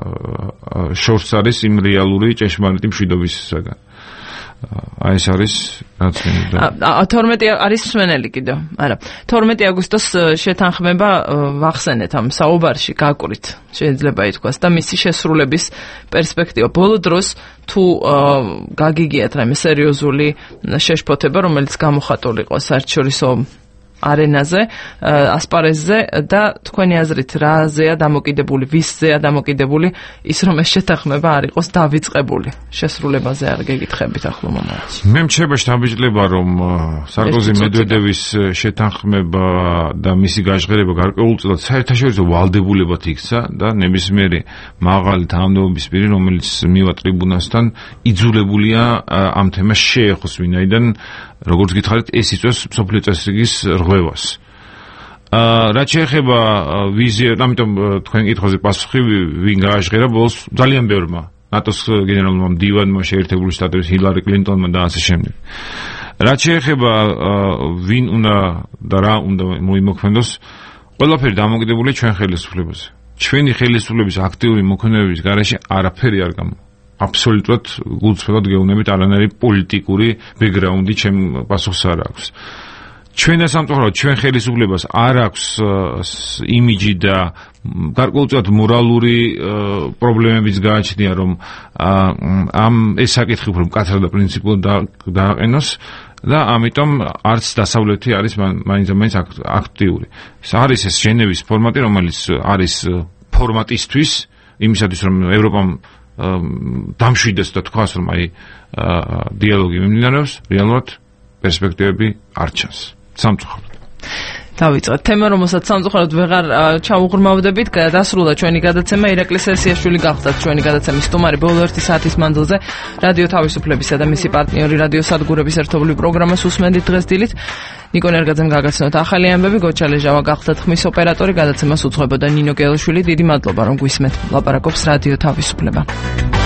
შორს არის იმ რეალური ჭეშმარიტი მშვიდობისაგან. აი ეს არის რაც მინდა. თორმეტი არის მსმენელი კიდევ. არა. თორმეტი აგვისტოს შეთანხმება ვახსენეთ ამ საუბარში გაკვირით. შეიძლება ითქვას და მისი შესრულების პერსპექტივა. ბოლო დროს თუ გაგიგიათ რაიმე სერიოზული შეშფოთება, რომელიც გამოხატული იყო საერთაშორისო არენაზე, ასპარეზზე და თქვენი აზრით რაზეა დამოკიდებული, ვისზეა დამოკიდებული ის, რომ ეს შეთანხმება არ იყოს დავიწყებული. შესრულებაზე არ გეკითხებით ახლო მომავალში. მე მრჩება შთაბეჭდილება, რომ სარკოზი მედვედევის შეთანხმება და მისი გაჟღერება გარკვეულწილად საერთაშორისო ვალდებულებად იქცა და ნებისმიერი მაღალი თანამდებობის პირი, რომელიც მივა ტრიბუნასთან, იძულებულია ამ თემას შეეხოს, ვინაიდან როგორც გითხარით, ეს იწვევს მსოფლიო წესრიგის რღვევას. რაც შეეხება ვიზია, ამიტომ თქვენ კითხვაზე პასუხი ვინ გააჟღერა ბოლოს ძალიან ბევრმა ნატოს გენერალურმა მდივანმა, შეერთებული შტატების ჰილარი კლინტონმა და ასე შემდეგ. რაც შეეხება ვინ უნდა და რა უნდა მოიმოქმედოს, ყველაფერი დამოკიდებულია ჩვენ ხელისუფლებაზე. ჩვენი ხელისუფლების აქტიური მოქმედების გარეშე არაფერი არ გამოვა. აბსოლუტურად გულწრფელად გეუბნებით, არანაირი პოლიტიკური ბექგრაუნდი ჩემ პასუხს არ აქვს. ჩვენ სამწუხაროდ ჩვენ ხელისუფლებას არ აქვს იმიჯი და გარკვეულწილად მორალური პრობლემებიც გააჩნია, რომ ამ ეს საკითხი უფრო მკაცრად და პრინციპულად დააყენოს და ამიტომ არც დასავლეთი არის მაინც მაინც აქტიური. ეს არის ეს ჟენევის ფორმატი, რომელიც არის ფორმატისთვის, იმისათვის რომ ევროპამ დამშვიდეს და თქვას რომ აი დიალოგი მიმდინარეობს, რეალურად პერსპექტივები არ ჩანს. სამწუხაროდ. დავიწყეთ თემა, რომელსაც სამწუხაროდ ვეღარ ჩაუღრმავდებით. დასრულდა ჩვენი გადაცემა. ირაკლი სესიაშვილი გახდათ ჩვენი გადაცემის სტუმარი ბოლო ერთი საათის მანძილზე. რადიო თავისუფლებისა და მისი პარტნიორი რადიო სადგურების ერთობლივ პროგრამას უსმენდით დღეს დილით. ნიკო ნერგაძემ გაგაცნოთ ახალი ამბები, გოჩალეჟავა გახდათ ხმის ოპერატორი, გადაცემას უძღვებოდა ნინო გელაშვილი. დიდი მადლობა რომ გვისმენთ. ლაპარაკობს რადიო თავისუფლება.